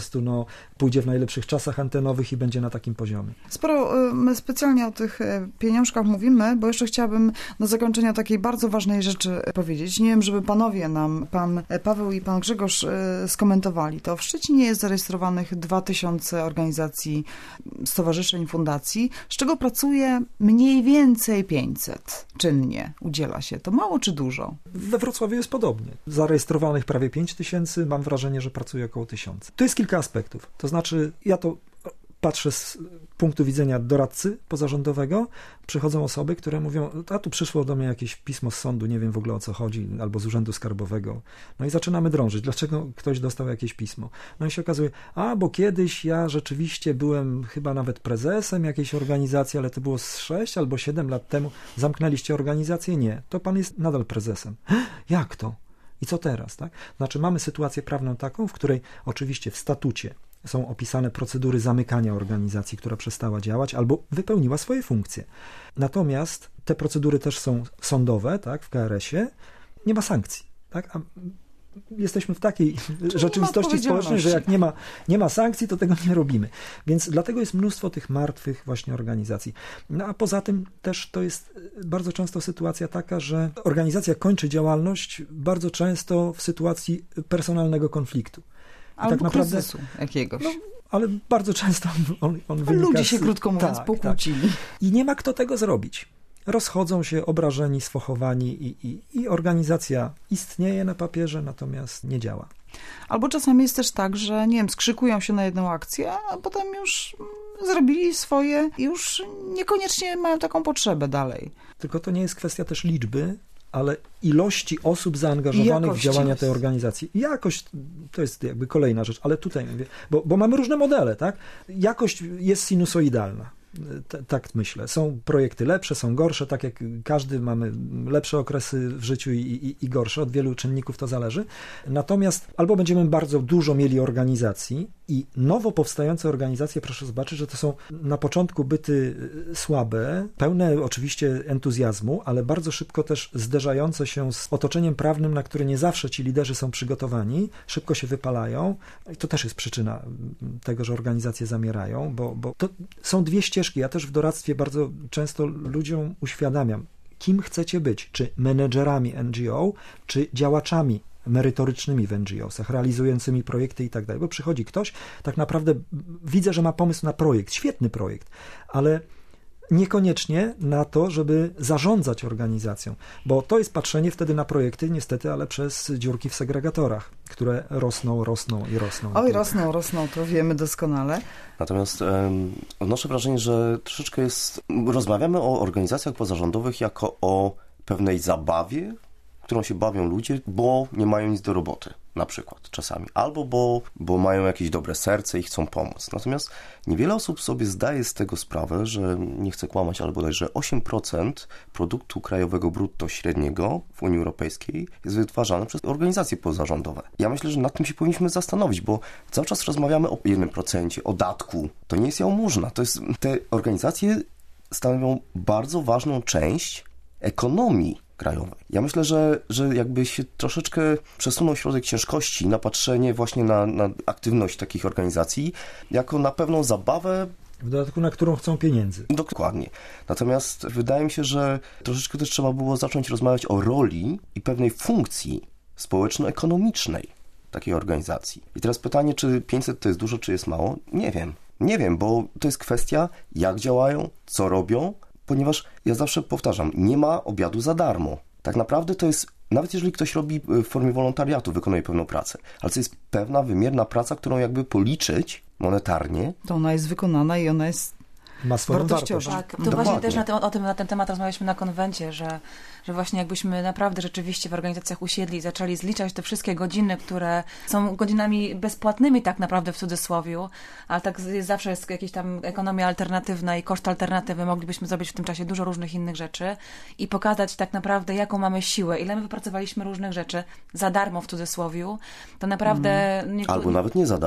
S3: ono pójdzie w najlepszych czasach antenowych i będzie na takim poziomie.
S1: Sporo my specjalnie o tych pieniążkach mówimy, bo jeszcze chciałabym na zakończenie o takiej bardzo ważnej rzeczy powiedzieć. Nie wiem, żeby panowie nam, pan Paweł i pan Grzegorz skomentowali to. W Szczecinie jest zarejestrowanych 2000 organizacji, stowarzyszeń, fundacji, z czego pracuje mniej więcej 500 czynnie. Udziela się. To mało czy dużo?
S3: We Wrocławiu jest podobnie. Zarejestrowanych prawie 5000, mam wrażenie, że pracuje około 1000. Tu jest kilka aspektów. To znaczy, ja to patrzę z punktu widzenia doradcy pozarządowego, przychodzą osoby, które mówią, a tu przyszło do mnie jakieś pismo z sądu, nie wiem w ogóle o co chodzi, albo z Urzędu Skarbowego. No i zaczynamy drążyć, dlaczego ktoś dostał jakieś pismo. No i się okazuje, bo kiedyś ja rzeczywiście byłem chyba nawet prezesem jakiejś organizacji, ale to było z 6 albo 7 lat temu. Zamknęliście organizację? Nie. To pan jest nadal prezesem. Jak to? I co teraz, tak? Znaczy mamy sytuację prawną taką, w której oczywiście w statucie są opisane procedury zamykania organizacji, która przestała działać albo wypełniła swoje funkcje. Natomiast te procedury też są sądowe, tak, w KRS-ie. Nie ma sankcji, tak? A jesteśmy w takiej rzeczywistości społecznej, że jak nie ma sankcji, to tego nie robimy. Więc dlatego jest mnóstwo tych martwych właśnie organizacji. No a poza tym też to jest bardzo często sytuacja taka, że organizacja kończy działalność bardzo często w sytuacji personalnego konfliktu.
S1: Albo tak naprawdę kryzysu jakiegoś.
S3: No, ale bardzo często on wynika
S1: ludzie się, krótko mówiąc, pokłócili.
S3: Tak. I nie ma kto tego zrobić. Rozchodzą się obrażeni, sfochowani i organizacja istnieje na papierze, natomiast nie działa.
S1: Albo czasami jest też tak, że nie wiem, skrzykują się na jedną akcję, a potem już zrobili swoje i już niekoniecznie mają taką potrzebę dalej.
S3: Tylko to nie jest kwestia też liczby, ale ilości osób zaangażowanych w działania tej organizacji. Jakość to jest jakby kolejna rzecz, ale tutaj mówię, bo mamy różne modele, tak? Jakość jest sinusoidalna. Tak myślę. Są projekty lepsze, są gorsze, tak jak każdy, mamy lepsze okresy w życiu i gorsze, od wielu czynników to zależy. Natomiast albo będziemy bardzo dużo mieli organizacji i nowo powstające organizacje, proszę zobaczyć, że to są na początku byty słabe, pełne oczywiście entuzjazmu, ale bardzo szybko też zderzające się z otoczeniem prawnym, na które nie zawsze ci liderzy są przygotowani, szybko się wypalają. I to też jest przyczyna tego, że organizacje zamierają, bo to są dwie ścieżki. Ja też w doradztwie bardzo często ludziom uświadamiam, kim chcecie być, czy menedżerami NGO, czy działaczami merytorycznymi w NGO-sach, realizującymi projekty i tak dalej. Bo przychodzi ktoś, tak naprawdę widzę, że ma pomysł na projekt, świetny projekt, ale niekoniecznie na to, żeby zarządzać organizacją, bo to jest patrzenie wtedy na projekty, niestety, ale przez dziurki w segregatorach, które rosną.
S1: Oj, rosną, to wiemy doskonale.
S2: Natomiast odnoszę wrażenie, że troszeczkę rozmawiamy o organizacjach pozarządowych jako o pewnej zabawie, którą się bawią ludzie, bo nie mają nic do roboty, na przykład czasami, albo bo mają jakieś dobre serce i chcą pomóc. Natomiast niewiele osób sobie zdaje z tego sprawę, że, nie chcę kłamać, ale bodajże 8% produktu krajowego brutto średniego w Unii Europejskiej jest wytwarzane przez organizacje pozarządowe. Ja myślę, że nad tym się powinniśmy zastanowić, bo cały czas rozmawiamy o 1%, o datku. To nie jest jałmużna. Te organizacje stanowią bardzo ważną część ekonomii krajowej. Ja myślę, że jakby się troszeczkę przesunął środek ciężkości na patrzenie właśnie na aktywność takich organizacji jako na pewną zabawę.
S3: W dodatku na którą chcą pieniędzy.
S2: Dokładnie. Natomiast wydaje mi się, że troszeczkę też trzeba było zacząć rozmawiać o roli i pewnej funkcji społeczno-ekonomicznej takiej organizacji. I teraz pytanie, czy 500 to jest dużo, czy jest mało? Nie wiem, bo to jest kwestia, jak działają, co robią, ponieważ ja zawsze powtarzam, nie ma obiadu za darmo. Tak naprawdę to jest, nawet jeżeli ktoś robi w formie wolontariatu, wykonuje pewną pracę, ale to jest pewna wymierna praca, którą jakby policzyć monetarnie.
S1: To ona jest wykonana i ona jest
S3: ma swoją wartość.
S5: Tak, to właśnie też na ten temat rozmawialiśmy na konwencie, że właśnie jakbyśmy naprawdę rzeczywiście w organizacjach usiedli i zaczęli zliczać te wszystkie godziny, które są godzinami bezpłatnymi tak naprawdę w cudzysłowiu, ale tak zawsze jest jakaś tam ekonomia alternatywna i koszt alternatywy, moglibyśmy zrobić w tym czasie dużo różnych innych rzeczy i pokazać tak naprawdę, jaką mamy siłę, ile my wypracowaliśmy różnych rzeczy za darmo w cudzysłowiu, to naprawdę...
S2: Albo nawet nie za darmo.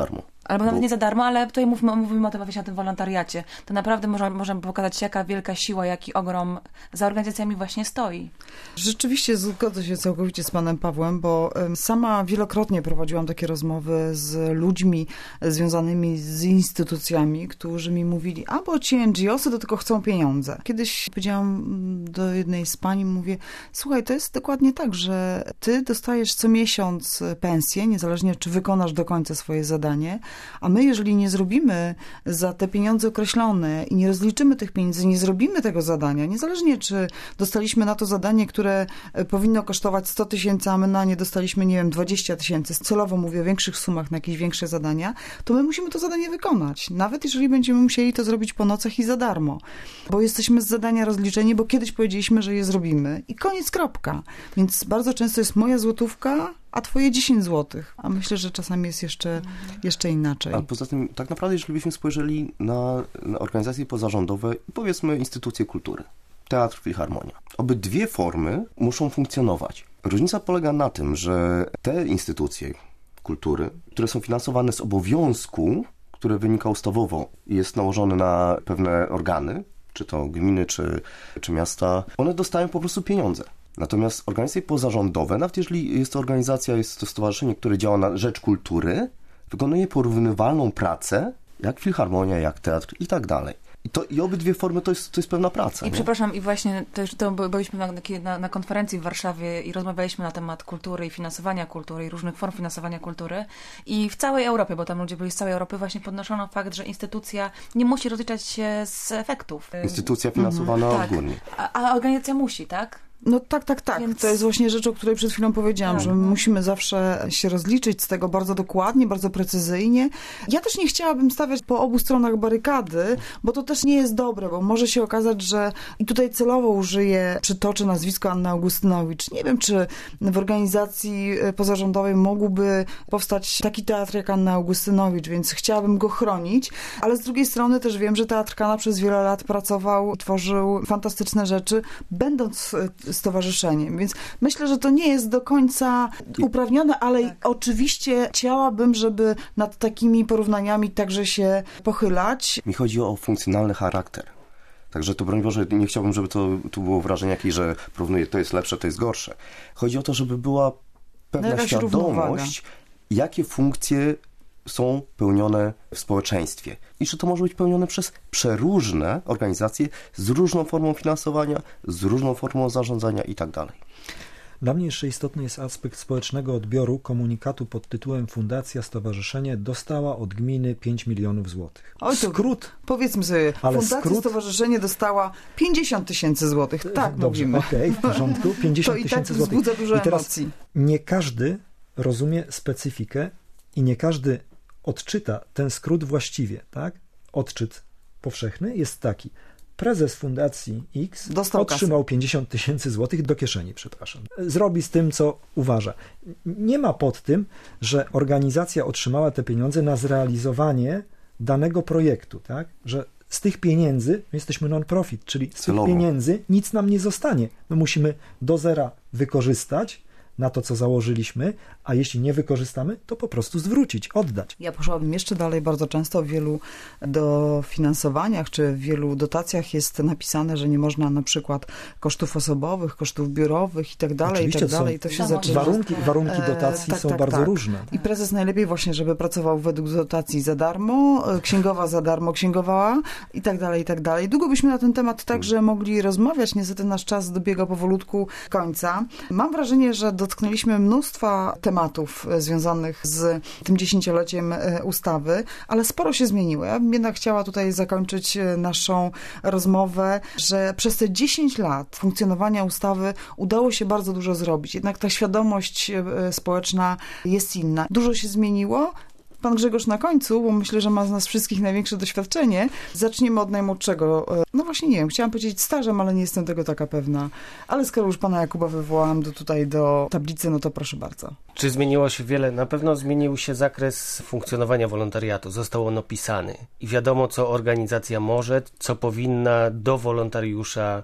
S5: Albo nawet nie za darmo, ale tutaj mówimy o tym właśnie, o tym wolontariacie. To naprawdę możemy pokazać, jaka wielka siła, jaki ogrom za organizacjami właśnie stoi.
S1: Rzeczywiście zgodzę się całkowicie z panem Pawłem, bo sama wielokrotnie prowadziłam takie rozmowy z ludźmi związanymi z instytucjami, którzy mi mówili, bo ci NGO-sy to tylko chcą pieniądze. Kiedyś powiedziałam do jednej z pań, mówię, słuchaj, to jest dokładnie tak, że ty dostajesz co miesiąc pensję, niezależnie czy wykonasz do końca swoje zadanie, a my, jeżeli nie zrobimy za te pieniądze określone i nie rozliczymy tych pieniędzy, nie zrobimy tego zadania, niezależnie czy dostaliśmy na to zadanie, które powinno kosztować 100 000, a my na nie dostaliśmy, nie wiem, 20 000, celowo mówię o większych sumach na jakieś większe zadania, to my musimy to zadanie wykonać. Nawet jeżeli będziemy musieli to zrobić po nocach i za darmo. Bo jesteśmy z zadania rozliczeni, bo kiedyś powiedzieliśmy, że je zrobimy. I koniec, kropka. Więc bardzo często jest moja złotówka, a twoje 10 złotych. A myślę, że czasami jest jeszcze inaczej.
S2: Ale poza tym, tak naprawdę, jeżeli byśmy spojrzeli na organizacje pozarządowe, powiedzmy instytucje kultury, teatr, filharmonia. Obydwie formy muszą funkcjonować. Różnica polega na tym, że te instytucje kultury, które są finansowane z obowiązku, który wynika ustawowo i jest nałożony na pewne organy, czy to gminy, czy miasta, one dostają po prostu pieniądze. Natomiast organizacje pozarządowe, nawet jeżeli jest to organizacja, jest to stowarzyszenie, które działa na rzecz kultury, wykonuje porównywalną pracę, jak filharmonia, jak teatr i tak dalej. I obydwie formy to jest pewna praca.
S5: I przepraszam, i właśnie to byliśmy na konferencji w Warszawie i rozmawialiśmy na temat kultury i finansowania kultury i różnych form finansowania kultury. I w całej Europie, bo tam ludzie byli z całej Europy, właśnie podnoszono fakt, że instytucja nie musi rozliczać się z efektów.
S2: Instytucja finansowana odgórnie.
S5: A organizacja musi, tak?
S1: No tak. Więc... To jest właśnie rzecz, o której przed chwilą powiedziałam, że musimy zawsze się rozliczyć z tego bardzo dokładnie, bardzo precyzyjnie. Ja też nie chciałabym stawiać po obu stronach barykady, bo to też nie jest dobre, bo może się okazać, że i tutaj celowo przytoczę nazwisko Anny Augustynowicz. Nie wiem, czy w organizacji pozarządowej mógłby powstać taki teatr jak Anna Augustynowicz, więc chciałabym go chronić, ale z drugiej strony też wiem, że Teatr Kana przez wiele lat pracował, tworzył fantastyczne rzeczy, będąc stowarzyszeniem, więc myślę, że to nie jest do końca uprawnione, ale oczywiście chciałabym, żeby nad takimi porównaniami także się pochylać.
S2: Mi chodzi o funkcjonalny charakter. Także to broń Boże, nie chciałbym, żeby tu było wrażenie jakieś, że porównuję, to jest lepsze, to jest gorsze. Chodzi o to, żeby była pewna świadomość, jakie funkcje są pełnione w społeczeństwie. I że to może być pełnione przez przeróżne organizacje z różną formą finansowania, z różną formą zarządzania i tak dalej.
S3: Dla mnie jeszcze istotny jest aspekt społecznego odbioru komunikatu pod tytułem Fundacja Stowarzyszenie dostała od gminy 5 milionów złotych.
S1: Skrót. Powiedzmy sobie, Fundacja Stowarzyszenie dostała 50 000 złotych. Tak,
S3: dobrze,
S1: mówimy.
S3: Okej, w porządku. 50 000 złotych.
S1: To i tak wzbudza dużo emocji.
S3: Nie każdy rozumie specyfikę i nie każdy odczyta ten skrót właściwie, tak? Odczyt powszechny jest taki. Prezes Fundacji X otrzymał 50 000 złotych do kieszeni, przepraszam. Zrobi z tym, co uważa. Nie ma pod tym, że organizacja otrzymała te pieniądze na zrealizowanie danego projektu, tak? Że z tych pieniędzy, my jesteśmy non-profit, czyli z tych pieniędzy nic nam nie zostanie. My musimy do zera wykorzystać na to, co założyliśmy, a jeśli nie wykorzystamy, to po prostu zwrócić, oddać.
S1: Ja poszłabym jeszcze dalej. Bardzo często w wielu dofinansowaniach czy w wielu dotacjach jest napisane, że nie można na przykład kosztów osobowych, kosztów biurowych i tak dalej, i tak dalej. To się zaczyna.
S3: Warunki dotacji są bardzo różne.
S1: I prezes najlepiej właśnie, żeby pracował według dotacji za darmo, księgowa za darmo księgowała i tak dalej, i tak dalej. Długo byśmy na ten temat także mogli rozmawiać. Niestety nasz czas dobiega powolutku końca. Mam wrażenie, że dotknęliśmy mnóstwa tematów związanych z tym 10-leciem ustawy, ale sporo się zmieniło. Ja bym jednak chciała tutaj zakończyć naszą rozmowę, że przez te 10 lat funkcjonowania ustawy udało się bardzo dużo zrobić. Jednak ta świadomość społeczna jest inna. Dużo się zmieniło. Pan Grzegorz na końcu, bo myślę, że ma z nas wszystkich największe doświadczenie. Zaczniemy od najmłodszego. No właśnie nie wiem, chciałam powiedzieć stażem, ale nie jestem tego taka pewna. Ale skoro już pana Jakuba wywołałam do tablicy, no to proszę bardzo.
S4: Czy zmieniło się wiele? Na pewno zmienił się zakres funkcjonowania wolontariatu. Został on opisany. I wiadomo, co organizacja może, co powinna do wolontariusza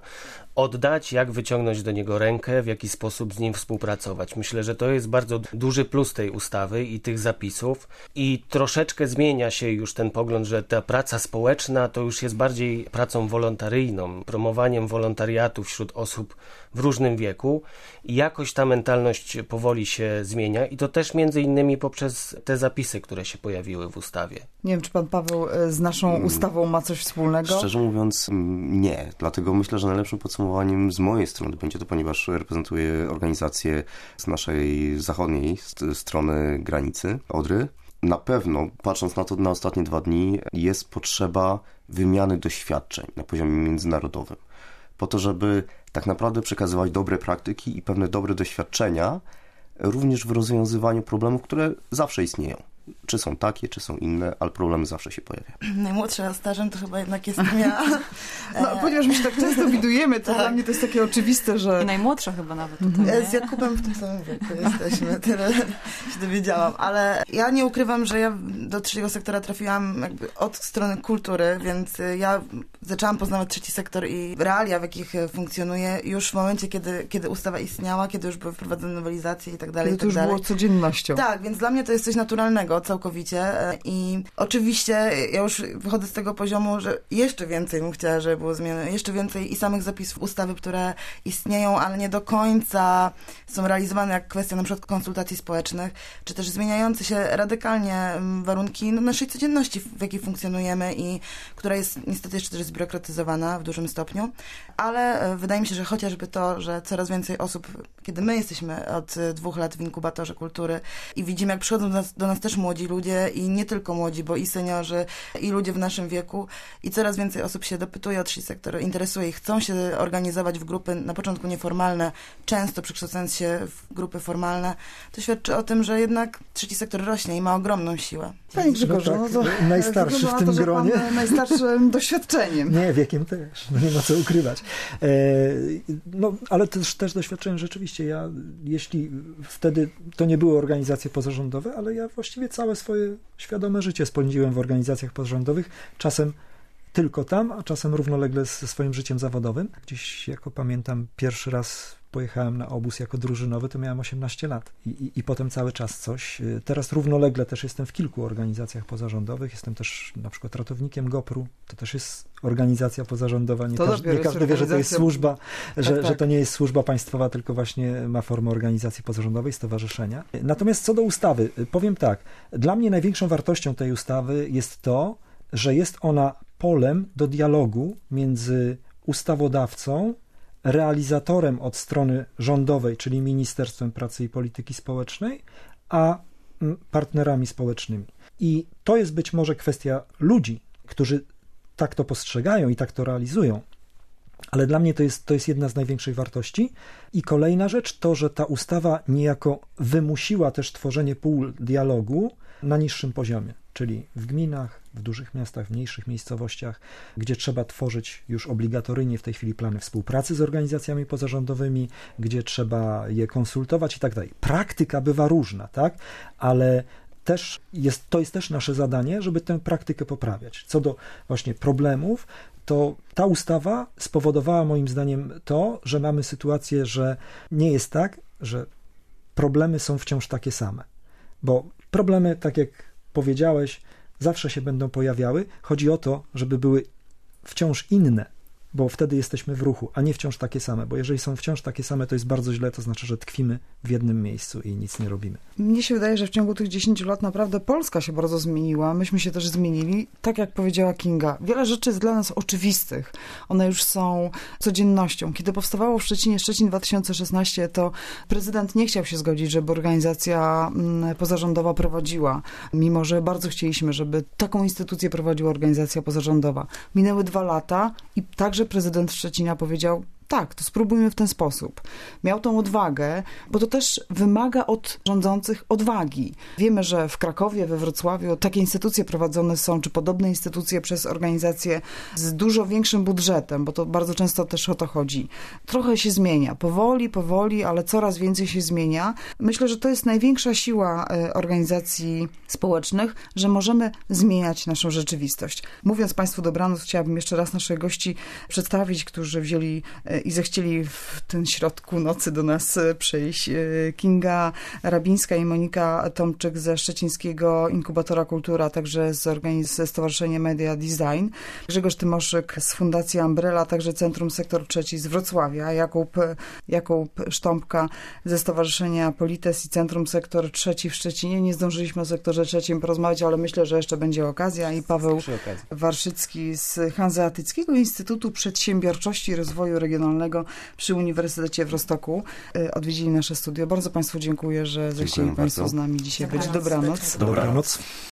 S4: oddać, jak wyciągnąć do niego rękę, w jaki sposób z nim współpracować. Myślę, że to jest bardzo duży plus tej ustawy i tych zapisów i troszeczkę zmienia się już ten pogląd, że ta praca społeczna to już jest bardziej pracą wolontaryjną, promowaniem wolontariatu wśród osób w różnym wieku i jakoś ta mentalność powoli się zmienia i to też między innymi poprzez te zapisy, które się pojawiły w ustawie.
S1: Nie wiem, czy pan Paweł z naszą ustawą ma coś wspólnego?
S2: Szczerze mówiąc nie, dlatego myślę, że najlepszym podsumowaniem z mojej strony będzie to, ponieważ reprezentuję organizację z naszej zachodniej strony granicy, Odry. Na pewno, patrząc na to na ostatnie 2 dni, jest potrzeba wymiany doświadczeń na poziomie międzynarodowym. Po to, żeby tak naprawdę przekazywać dobre praktyki i pewne dobre doświadczenia również w rozwiązywaniu problemów, które zawsze istnieją. Czy są takie, czy są inne, ale problemy zawsze się pojawiają.
S6: Najmłodsza stażem to chyba jednak jestem ja.
S1: No, ponieważ my się tak często widujemy, to dla mnie to jest takie oczywiste, że...
S5: I najmłodsza chyba nawet tutaj.
S6: Z Jakubem w tym samym wieku jesteśmy, tyle się dowiedziałam. Ale ja nie ukrywam, że ja do trzeciego sektora trafiłam jakby od strony kultury, więc ja zaczęłam poznawać trzeci sektor i realia, w jakich funkcjonuje już w momencie, kiedy ustawa istniała, kiedy już były wprowadzone nowelizacje i tak dalej.
S1: Kiedy to już było codziennością.
S6: Tak, więc dla mnie to jest coś naturalnego całkowicie i oczywiście ja już wychodzę z tego poziomu, że jeszcze więcej bym chciała, żeby było zmienione, jeszcze więcej i samych zapisów ustawy, które istnieją, ale nie do końca są realizowane, jak kwestia na przykład konsultacji społecznych, czy też zmieniające się radykalnie warunki naszej codzienności, w jakiej funkcjonujemy i która jest niestety jeszcze też zbiurokratyzowana w dużym stopniu, ale wydaje mi się, że chociażby to, że coraz więcej osób, kiedy my jesteśmy od 2 lat w inkubatorze kultury i widzimy, jak przychodzą do nas też młodzi ludzie i nie tylko młodzi, bo i seniorzy, i ludzie w naszym wieku i coraz więcej osób się dopytuje o trzeci sektor, interesuje i chcą się organizować w grupy, na początku nieformalne, często przekształcając się w grupy formalne, to świadczy o tym, że jednak trzeci sektor rośnie i ma ogromną siłę.
S1: Panie Grzegorzu,
S3: no to najstarszy w tym gronie.
S1: Najstarszym doświadczeniem.
S3: Nie, wiekiem też. No nie ma co ukrywać. No, ale też doświadczenie rzeczywiście. Ja, jeśli wtedy to nie były organizacje pozarządowe, ale ja właściwie całe swoje świadome życie spędziłem w organizacjach pozarządowych. Czasem tylko tam, a czasem równolegle ze swoim życiem zawodowym. Gdzieś, jako pamiętam, pierwszy raz pojechałem na obóz jako drużynowy, to miałem 18 lat i potem cały czas coś. Teraz równolegle też jestem w kilku organizacjach pozarządowych, jestem też na przykład ratownikiem GOPR-u, to też jest organizacja pozarządowa, nie każdy wie, że to jest służba, że to nie jest służba państwowa, tylko właśnie ma formę organizacji pozarządowej, stowarzyszenia. Natomiast co do ustawy, powiem tak, dla mnie największą wartością tej ustawy jest to, że jest ona polem do dialogu między ustawodawcą, realizatorem od strony rządowej, czyli Ministerstwem Pracy i Polityki Społecznej, a partnerami społecznymi. I to jest być może kwestia ludzi, którzy tak to postrzegają i tak to realizują, ale dla mnie to jest jedna z największych wartości. I kolejna rzecz to, że ta ustawa niejako wymusiła też tworzenie pól dialogu na niższym poziomie, czyli w gminach, w dużych miastach, w mniejszych miejscowościach, gdzie trzeba tworzyć już obligatoryjnie w tej chwili plany współpracy z organizacjami pozarządowymi, gdzie trzeba je konsultować i tak dalej. Praktyka bywa różna, tak? Ale też to jest też nasze zadanie, żeby tę praktykę poprawiać. Co do właśnie problemów, to ta ustawa spowodowała moim zdaniem to, że mamy sytuację, że nie jest tak, że problemy są wciąż takie same. Bo problemy, tak jak powiedziałeś, zawsze się będą pojawiały. Chodzi o to, żeby były wciąż inne, bo wtedy jesteśmy w ruchu, a nie wciąż takie same, bo jeżeli są wciąż takie same, to jest bardzo źle, to znaczy, że tkwimy w jednym miejscu i nic nie robimy.
S1: Mnie się wydaje, że w ciągu tych 10 lat naprawdę Polska się bardzo zmieniła, myśmy się też zmienili, tak jak powiedziała Kinga. Wiele rzeczy jest dla nas oczywistych, one już są codziennością. Kiedy powstawało w Szczecinie Szczecin 2016, to prezydent nie chciał się zgodzić, żeby organizacja pozarządowa prowadziła, mimo że bardzo chcieliśmy, żeby taką instytucję prowadziła organizacja pozarządowa. Minęły 2 lata i także prezydent Szczecina powiedział, tak, to spróbujmy w ten sposób. Miał tą odwagę, bo to też wymaga od rządzących odwagi. Wiemy, że w Krakowie, we Wrocławiu takie instytucje prowadzone są, czy podobne instytucje przez organizacje z dużo większym budżetem, bo to bardzo często też o to chodzi. Trochę się zmienia. Powoli, ale coraz więcej się zmienia. Myślę, że to jest największa siła organizacji społecznych, że możemy zmieniać naszą rzeczywistość. Mówiąc Państwu dobranoc, chciałabym jeszcze raz naszych gości przedstawić, którzy wzięli i zechcieli w tym środku nocy do nas przyjść. Kinga Rabińska i Monika Tomczyk ze Szczecińskiego Inkubatora Kultura, także ze Stowarzyszenia Media Design, Grzegorz Tymoszyk z Fundacji Umbrella, także Centrum Sektor Trzeci z Wrocławia, Jakub Sztompka ze Stowarzyszenia Polites i Centrum Sektor Trzeci w Szczecinie. Nie zdążyliśmy o sektorze trzecim porozmawiać, ale myślę, że jeszcze będzie okazja. I Paweł Warszycki z Hanzeatyckiego Instytutu Przedsiębiorczości i Rozwoju Regionalnego przy Uniwersytecie w Rostoku odwiedzili nasze studio. Bardzo Państwu dziękuję, że zechcieli Państwo z nami dzisiaj być. Dobranoc.
S2: Dobranoc.